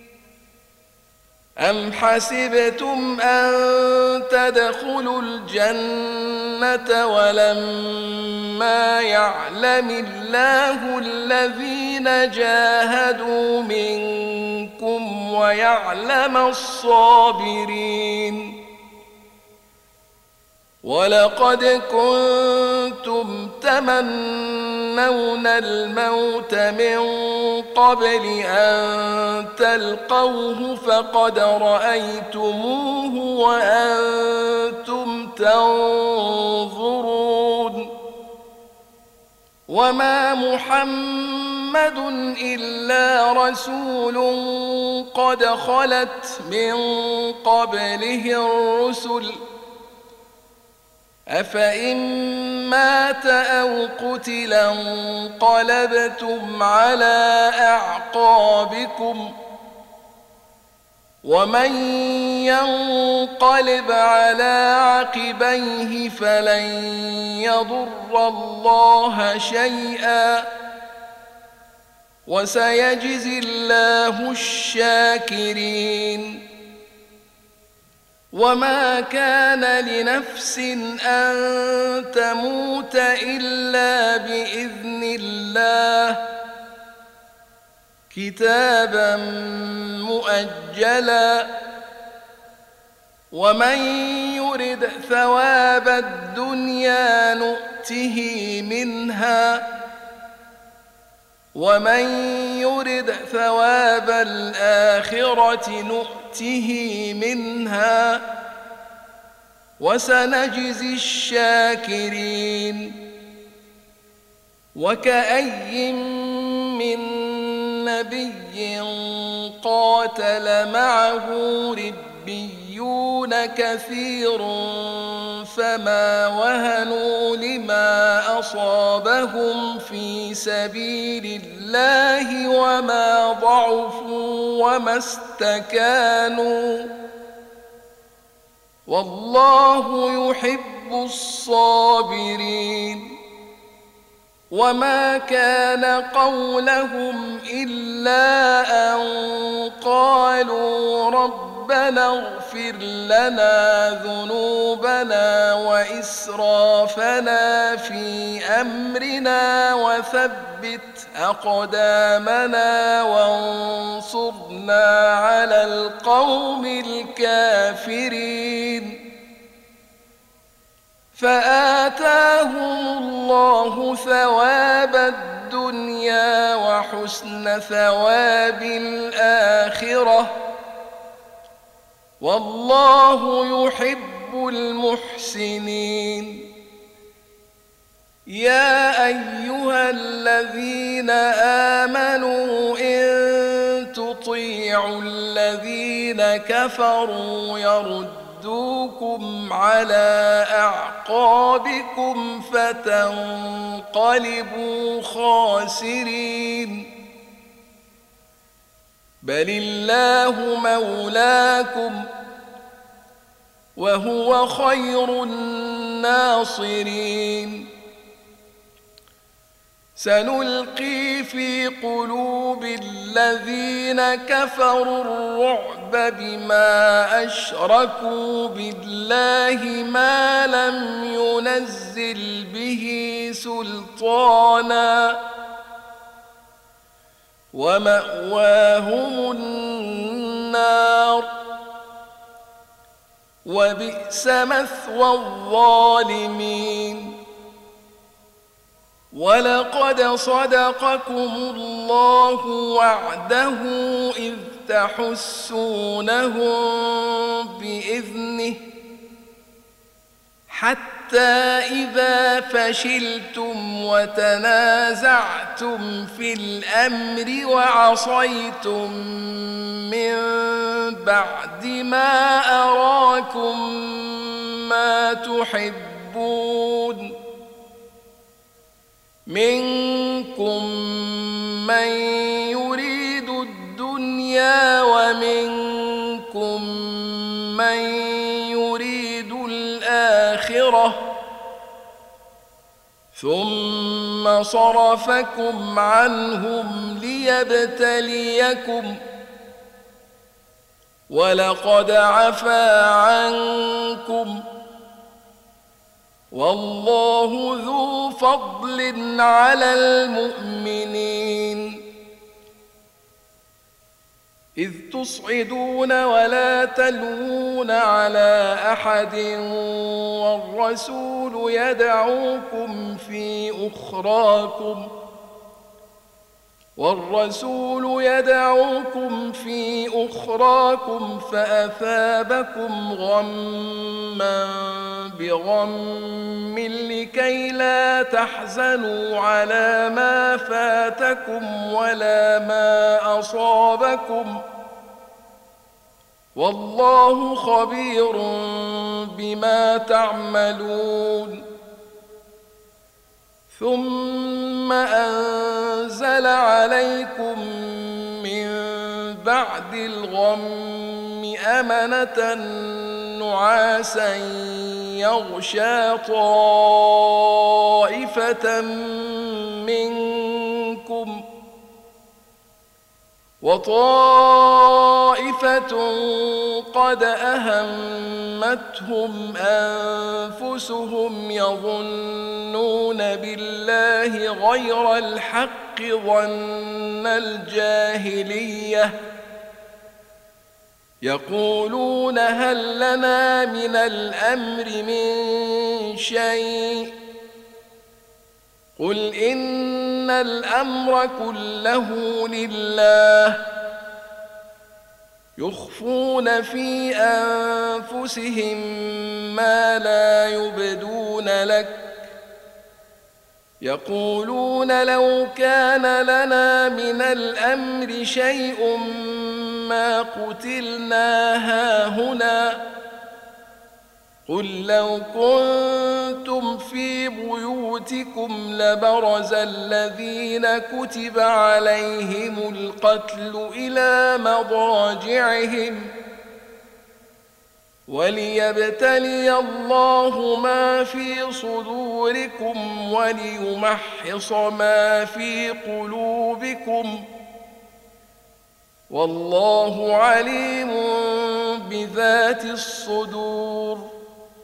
أم حسبتم أن تدخلوا الجنة ولما يعلم الله الذين جاهدوا منكم ويعلم الصابرين ولقد كنتم تمنون الموت من قبل أن تلقوه فقد رأيتموه وأنتم تنظرون وما محمد إلا رسول قد خلت من قبله الرسل أفإن مات أو قتلا انقلبتم على أعقابكم ومن ينقلب على عقبيه فلن يضر الله شيئا وسيجزي الله الشاكرين وما كان لنفس أن تموت إلا بإذن الله كتابا مؤجلا ومن يرد ثواب الدنيا نؤته منها ومن يرد ثواب الآخرة نؤته منها وسنجزي الشاكرين وكأي من نبي قاتل معه ربيون كثير فما وهنوا لما أصابهم في سبيل الله وما ضعفوا وما استكانوا والله يحب الصابرين وما كان قولهم إلا أن قالوا ربنا اغفر لنا ذنوبنا وإسرافنا في أمرنا وثبت أقدامنا وانصرنا على القوم الكافرين فآتاهم الله ثواب الدنيا وحسن ثواب الآخرة والله يحب المحسنين يا أيها الذين آمنوا إن تطيعوا الذين كفروا يردوكم على أعقابكم فتنقلبوا خاسرين بل الله مولاكم وهو خير الناصرين سنلقي في قلوب الذين كفروا الرعب بما أشركوا بالله ما لم ينزل به سلطانا ومأواهم النار وبئس مثوى الظالمين ولقد صدقكم الله وعده إذ تحسونهم بإذنه حتى إذا فشلتم وتنازعتم في الأمر وعصيتم من بعد ما أراكم ما تحبون منكم من يريد الدنيا ومنكم من يريد الآخرة ثم صرفكم عنهم ليبتليكم ولقد عفا عنكم والله ذو فضل على المؤمنين إذ تصعدون ولا تلوون على أحد والرسول يدعوكم في أخراكم والرسول يدعوكم في أخراكم فأثابكم غما بغم لكي لا تحزنوا على ما فاتكم ولا ما أصابكم والله خبير بما تعملون ثم أنزل عليكم من بعد الغم أمنة نعاسا يغشى طائفة منكم وطائفة قد أهمتهم أنفسهم يظنون بالله غير الحق ظن الجاهلية يقولون هل لنا من الأمر من شيء قل إن الأمر كله لله يخفون في أنفسهم ما لا يبدون لك يقولون لو كان لنا من الأمر شيء ما قتلنا هاهنا قل لو كنتم في بيوتكم لبرز الذين كتب عليهم القتل إلى مضاجعهم وليبتلي الله ما في صدوركم وليمحص ما في قلوبكم والله عليم بذات الصدور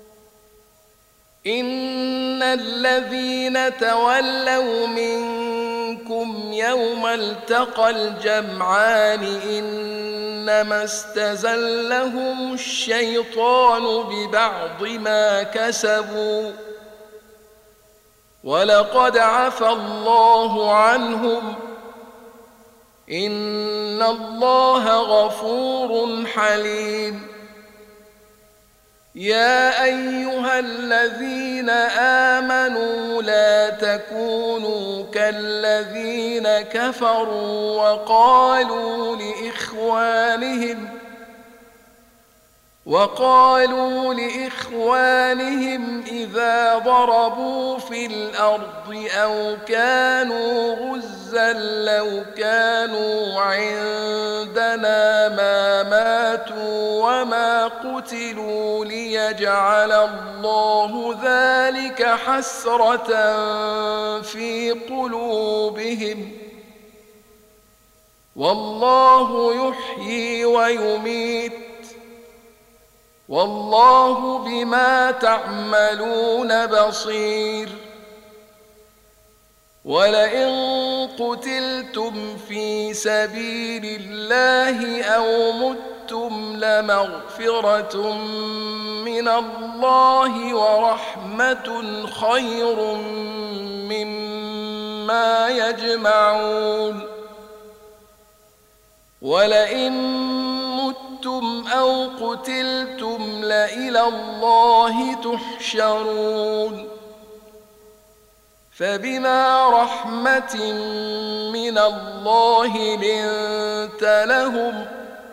إن الذين تولوا منكم يوم التقى الجمعان إنما استزلهم الشيطان ببعض ما كسبوا ولقد عفى الله عنهم إن الله غفور حليم يا أيها الذين آمنوا لا تكونوا كالذين كفروا وقالوا لإخوانهم وقالوا لإخوانهم إذا ضربوا في الأرض أو كانوا غزا لو كانوا عندنا ما ماتوا وما قتلوا ليجعل الله ذلك حسرة في قلوبهم والله يحيي ويميت والله بما تعملون بصير ولئن قتلتم في سبيل الله أو متم لمغفرة من الله ورحمة خير مما يجمعون ولئن متم أو قتلتم لإلى الله تحشرون فبما رحمة من الله لنت لهم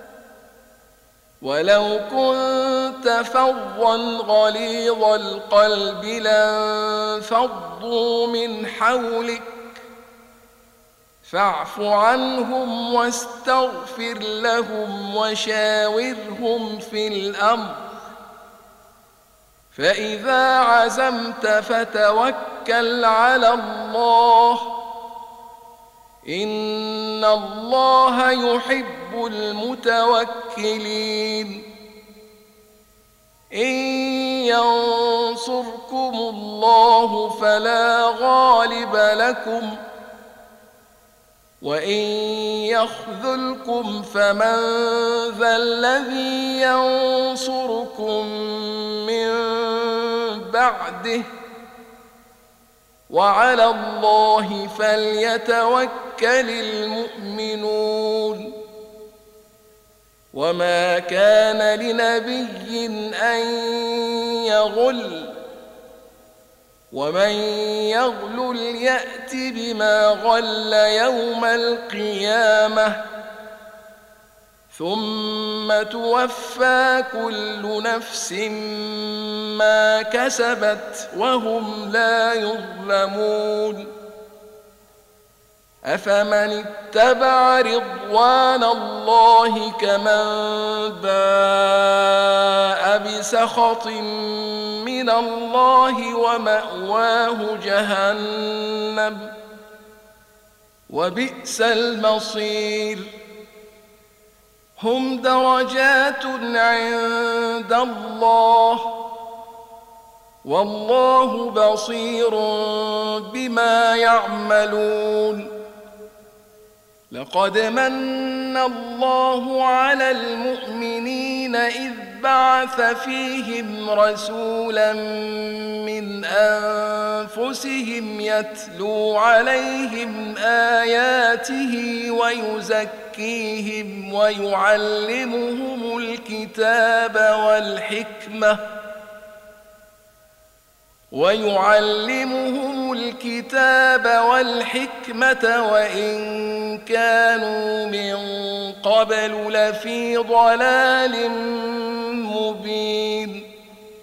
ولو كنت فظا غليظ القلب لانفضوا من حولك فاعف عنهم واستغفر لهم وشاورهم في الأمر فإذا عزمت فتوكل على الله إن الله يحب المتوكلين إن ينصركم الله فلا غالب لكم وإن يخذلكم فمن ذا الذي ينصركم من بعده وعلى الله فليتوكل المؤمنون وما كان لنبي أن يغل ومن يغلل يأت بما غل يوم القيامة ثم توفى كل نفس ما كسبت وهم لا يظلمون أفمن اتبع رضوان الله كمن باء بسخط من الله ومأواه جهنم وبئس المصير هم درجات عند الله والله بصير بما يعملون لقد من الله على المؤمنين إذ بعث فيهم رسولا من أنفسهم يتلو عليهم آياته ويزكيهم ويعلمهم الكتاب والحكمة ويعلمهم الكتاب والحكمة وإن كانوا من قبل لفي ضلال مبين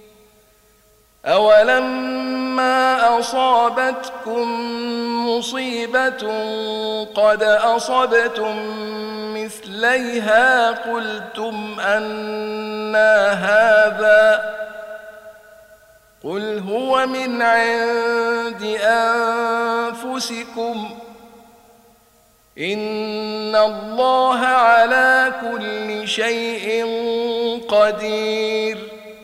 أولما أصابتكم مصيبة قد أصبتم مثليها قلتم أنى هذا قل هو من عند أنفسكم إن الله على كل شيء قدير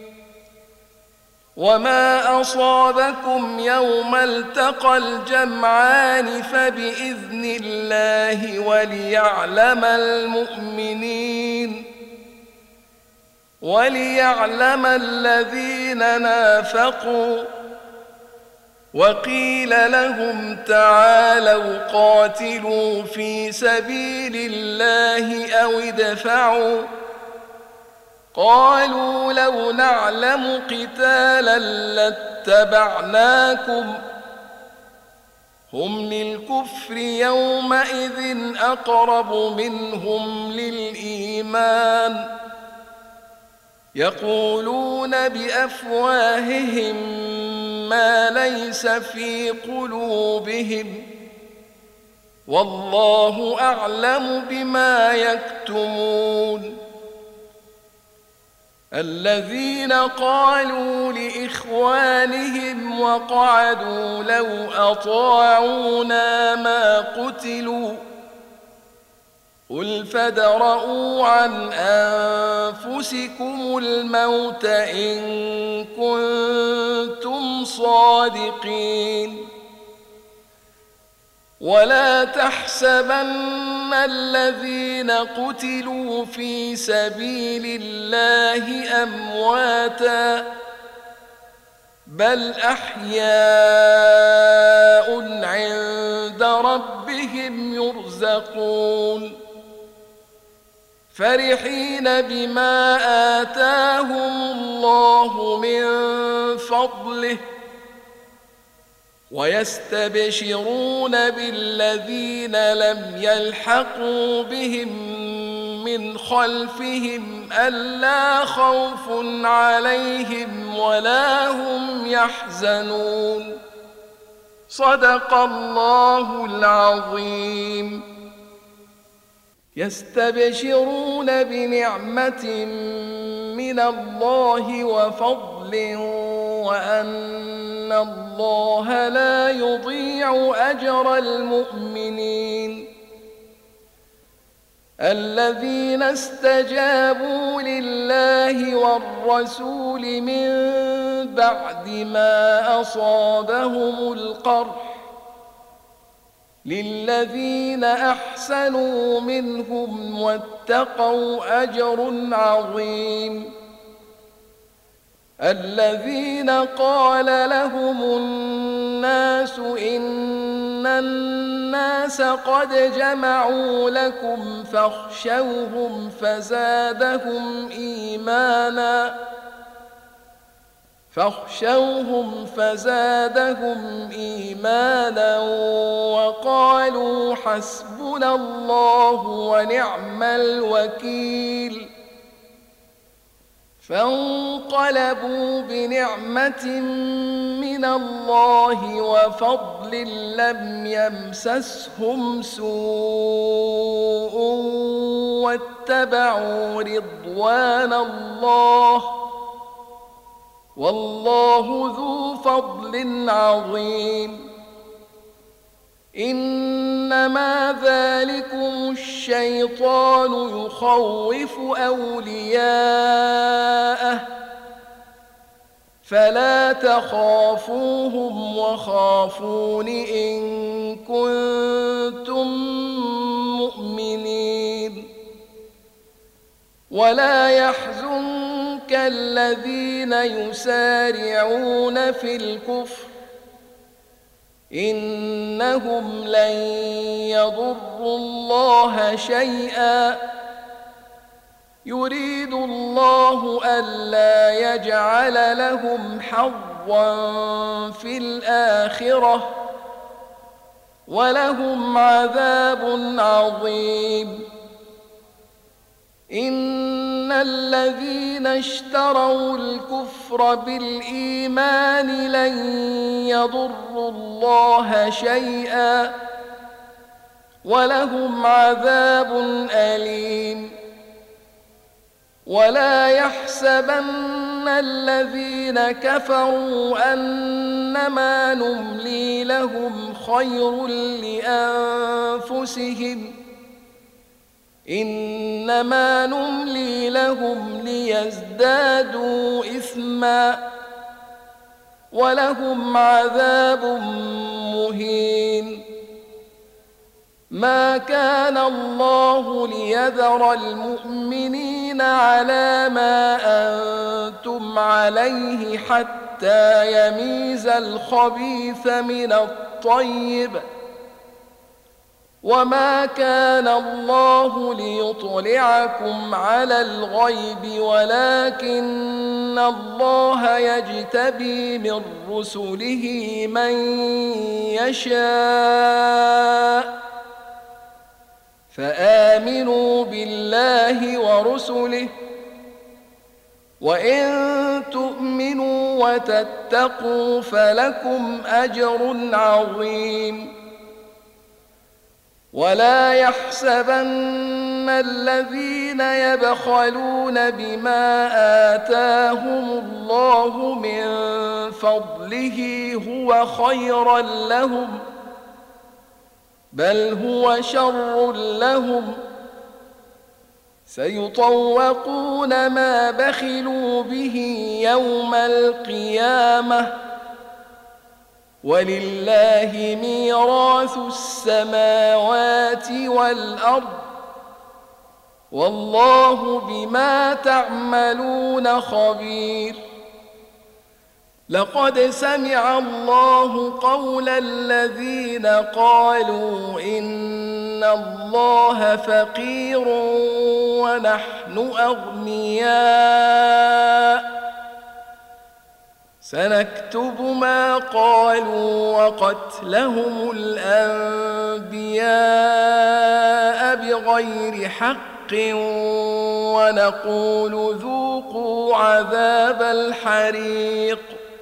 وما أصابكم يوم التقى الجمعان فبإذن الله وليعلم المؤمنين وليعلم الذين نافقوا وقيل لهم تعالوا قاتلوا في سبيل الله أو ادفعوا قالوا لو نعلم قتالا لاتبعناكم هم للكفر يومئذ أقرب منهم للإيمان يقولون بأفواههم ما ليس في قلوبهم والله أعلم بما يكتمون. الذين قالوا لإخوانهم وقعدوا لو أطاعونا ما قتلوا قل فادرءوا عن أنفسكم الموت إن كنتم صادقين. ولا تحسبن الذين قتلوا في سبيل الله أمواتا بل أحياء عند ربهم يرزقون فرحين بما آتاهم الله من فضله ويستبشرون بالذين لم يلحقوا بهم من خلفهم ألا خوف عليهم ولا هم يحزنون. صدق الله العظيم. يستبشرون بنعمة من الله وفضل وأن الله لا يضيع أجر المؤمنين. الذين استجابوا لله والرسول من بعد ما أصابهم القرح للذين أحسنوا منهم واتقوا أجر عظيم. الذين قال لهم الناس إن الناس قد جمعوا لكم فاخشوهم فزادهم إيمانا فاخشوهم فزادهم إيمانا وقالوا حسبنا الله ونعم الوكيل. فانقلبوا بنعمة من الله وفضل لم يمسسهم سوء واتبعوا رضوان الله والله ذو فضل عظيم. إنما ذلكم الشيطان يخوف أولياءه فلا تخافوهم وخافون إن كنتم مؤمنين. ولا يحزنك الذين يسارعون في الكفر إنهم لن يضروا الله شيئا يريد الله ألا يجعل لهم حظا في الآخرة ولهم عذاب عظيم. إن الذين اشتروا الكفر بالإيمان لن يضروا الله شيئا ولهم عذاب أليم. ولا يحسبن الذين كفروا أنما نملي لهم خير لأنفسهم إنما نملي لهم ليزدادوا إثما ولهم عذاب مهين. ما كان الله ليذر المؤمنين على ما أنتم عليه حتى يميز الخبيث من الطيب وما كان الله ليطلعكم على الغيب ولكن الله يجتبي من رسله من يشاء فآمنوا بالله ورسله وإن تؤمنوا وتتقوا فلكم أجر عظيم. ولا يحسبن الذين يبخلون بما آتاهم الله من فضله هو خيرا لهم، بل هو شر لهم، سيطوقون ما بخلوا به يوم القيامة، ولله ميراث السماوات والأرض، والله بما تعملون خبير. لقد سمع الله قول الذين قالوا إن الله فقير ونحن أغنياء، سنكتب ما قالوا وقتلهم الأنبياء بغير حق ونقول ذوقوا عذاب الحريق،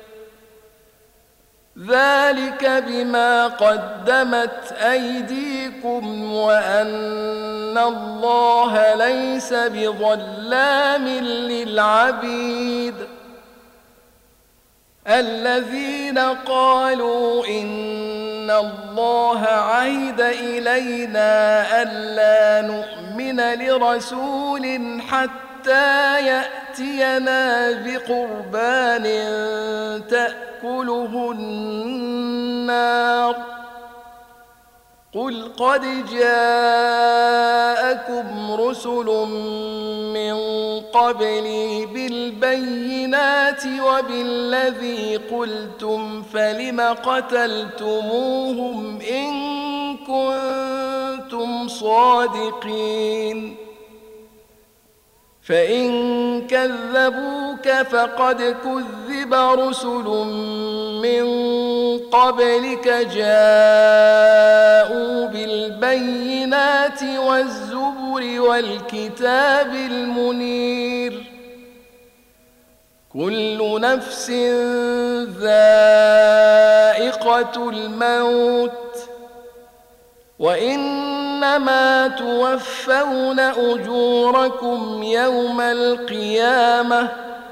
ذلك بما قدمت أيديكم وأن الله ليس بظلام للعبيد. الذين قالوا إن الله عهد إلينا ألا نؤمن لرسول حتى يأتينا بقربان تأكله النار، قل قد جاءكم رسل من قبلي بالبينات وبالذي قلتم فلم قتلتموهم إن كنتم صادقين؟ فإن كذبوك فقد كذب رسل من قبلك جاءوا بالبينات والزبر والكتاب المنير، كل نفس ذائقة الموت، وإنما توفون أجوركم يوم القيامة،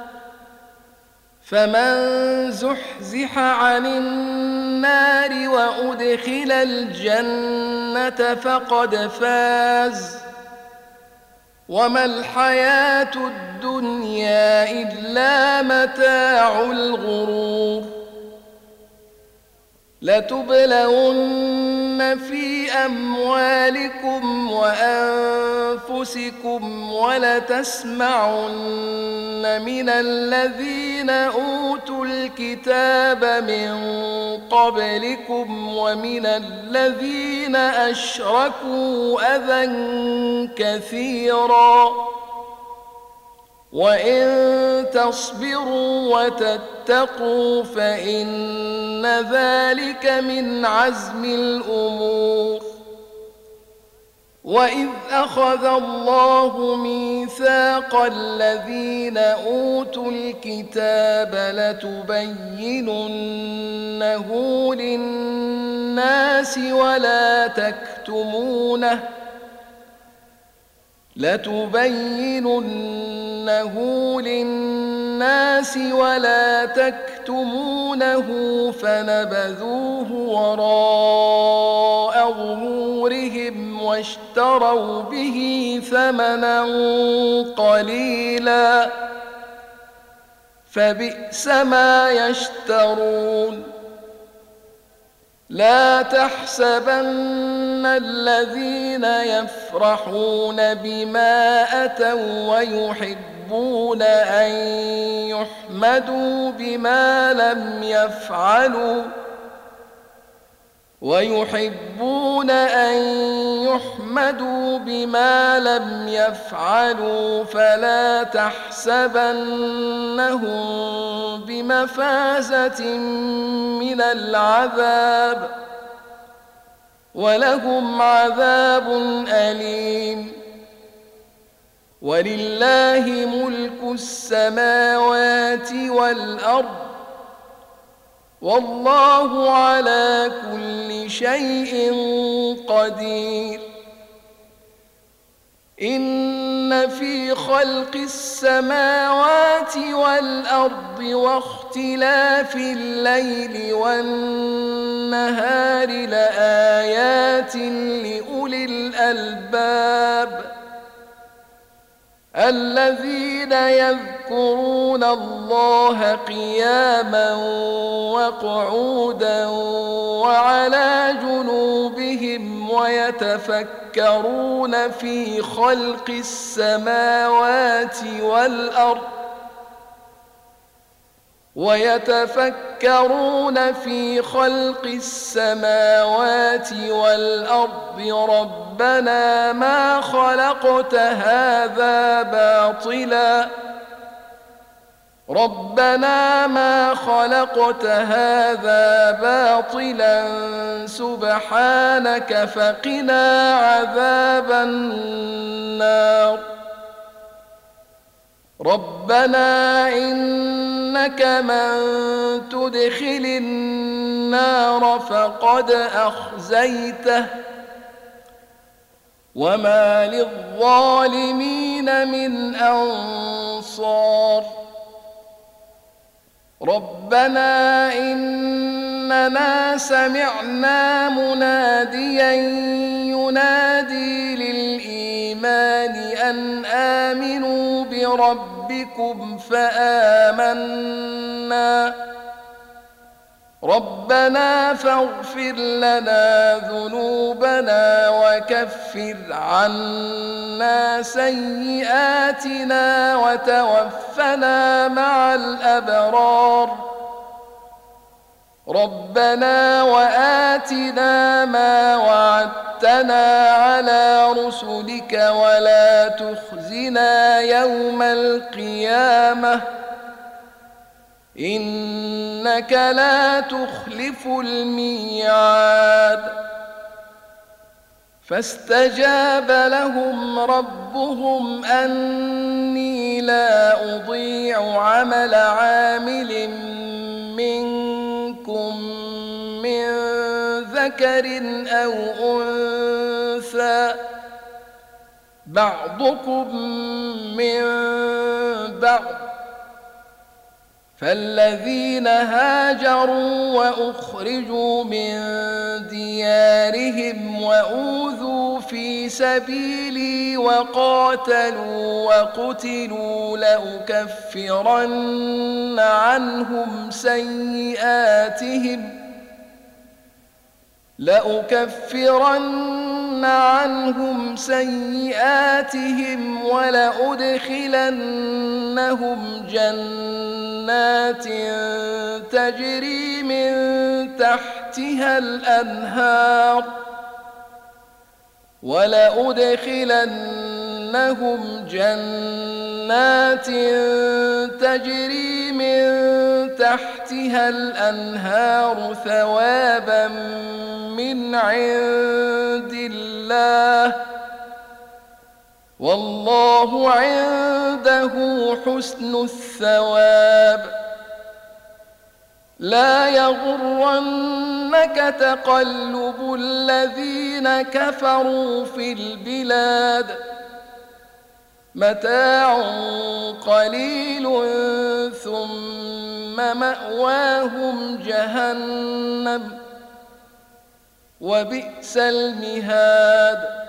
فمن زحزح عن النار وأدخل الجنة فقد فاز، وما الحياة الدنيا إلا متاع الغرور. لتبلون في أموالكم وأنفسكم ولتسمعن من الذين أوتوا الكتاب من قبلكم ومن الذين أشركوا أذى كثيرا، وإن تصبروا وتتقوا فإن ذلك من عزم الأمور. وإذ أخذ الله ميثاق الذين أوتوا الكتاب لتبيننه للناس ولا تكتمونه لتبيننه للناس ولا تكتمونه فنبذوه وراء ظهورهم واشتروا به ثمنا قليلا، فبئس ما يشترون. لا تحسبن الذين يفرحون بما أتوا ويحبون أن يحمدوا بما لم يفعلوا ويحبون أن يحمدوا بما لم يفعلوا فلا تحسبنهم بمفازة من العذاب، ولهم عذاب أليم. ولله ملك السماوات والأرض والله على كل شيء قدير. إن في خلق السماوات والأرض واختلاف الليل والنهار لآيات لأولي الألباب الذين يذكرون الله قياما وقعودا وعلى جنوبهم ويتفكرون في خلق السماوات والأرض ويتفكرون في خلق السماوات والأرض ربنا ما خلقت هذا باطلا ربنا ما خلقت هذا باطلا سبحانك فقنا عذاب النار. ربنا إنك من تدخل النار فقد أخزيته وما للظالمين من أنصار. ربنا إننا سمعنا مناديا ينادي للإيمان أن آمنوا بربكم فآمنا ربنا فاغفر لنا ذنوبنا وكفر عنا سيئاتنا وتوفنا مع الأبرار. ربنا وآتنا ما وعدتنا على رسلك ولا تخزنا يوم القيامة إنك لا تخلف الميعاد. فاستجاب لهم ربهم أني لا أضيع عمل عامل منكم من ذكر أو أنثى بعضكم من بعض فالذين هاجروا وأخرجوا من ديارهم وأوذوا في سبيلي وقاتلوا وقتلوا لأكفرن عنهم سيئاتهم لأكفرن عنهم سيئاتهم ولأدخلنهم جنات تجري من تحتها الأنهار ولأدخلنهم جنات تجري من تحتها الأنهار ثوابا من عند الله والله عنده حسن الثواب. لا يغرنك تقلب الذين كفروا في البلاد متاع قليل ثم مأواهم جهنم وبئس المهاد.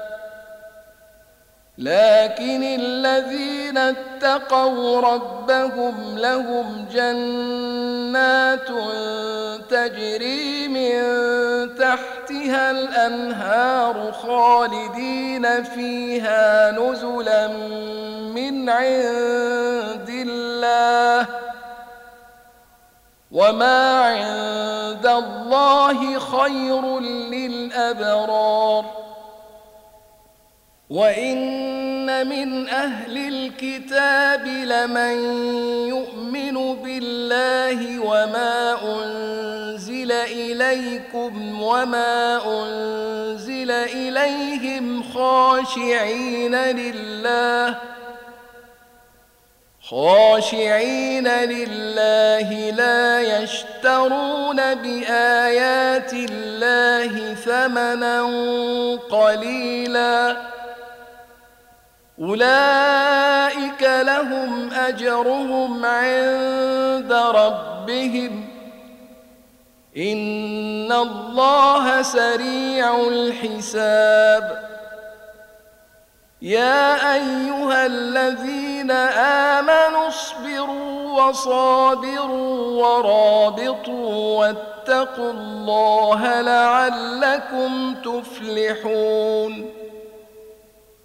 لكن الذين اتقوا ربهم لهم جنات تجري من تحتها الأنهار خالدين فيها نزلا من عند الله وما عند الله خير للأبرار. وإن من أهل الكتاب لمن يؤمن بالله وما أنزل إليكم وما أنزل إليهم خاشعين لله خاشعين لله لا يشترون بآيات الله ثمنا قليلا أولئك لهم أجرهم عند ربهم إن الله سريع الحساب يا أيها الذين آمنوا اصبروا وصابروا ورابطوا واتقوا الله لعلكم تفلحون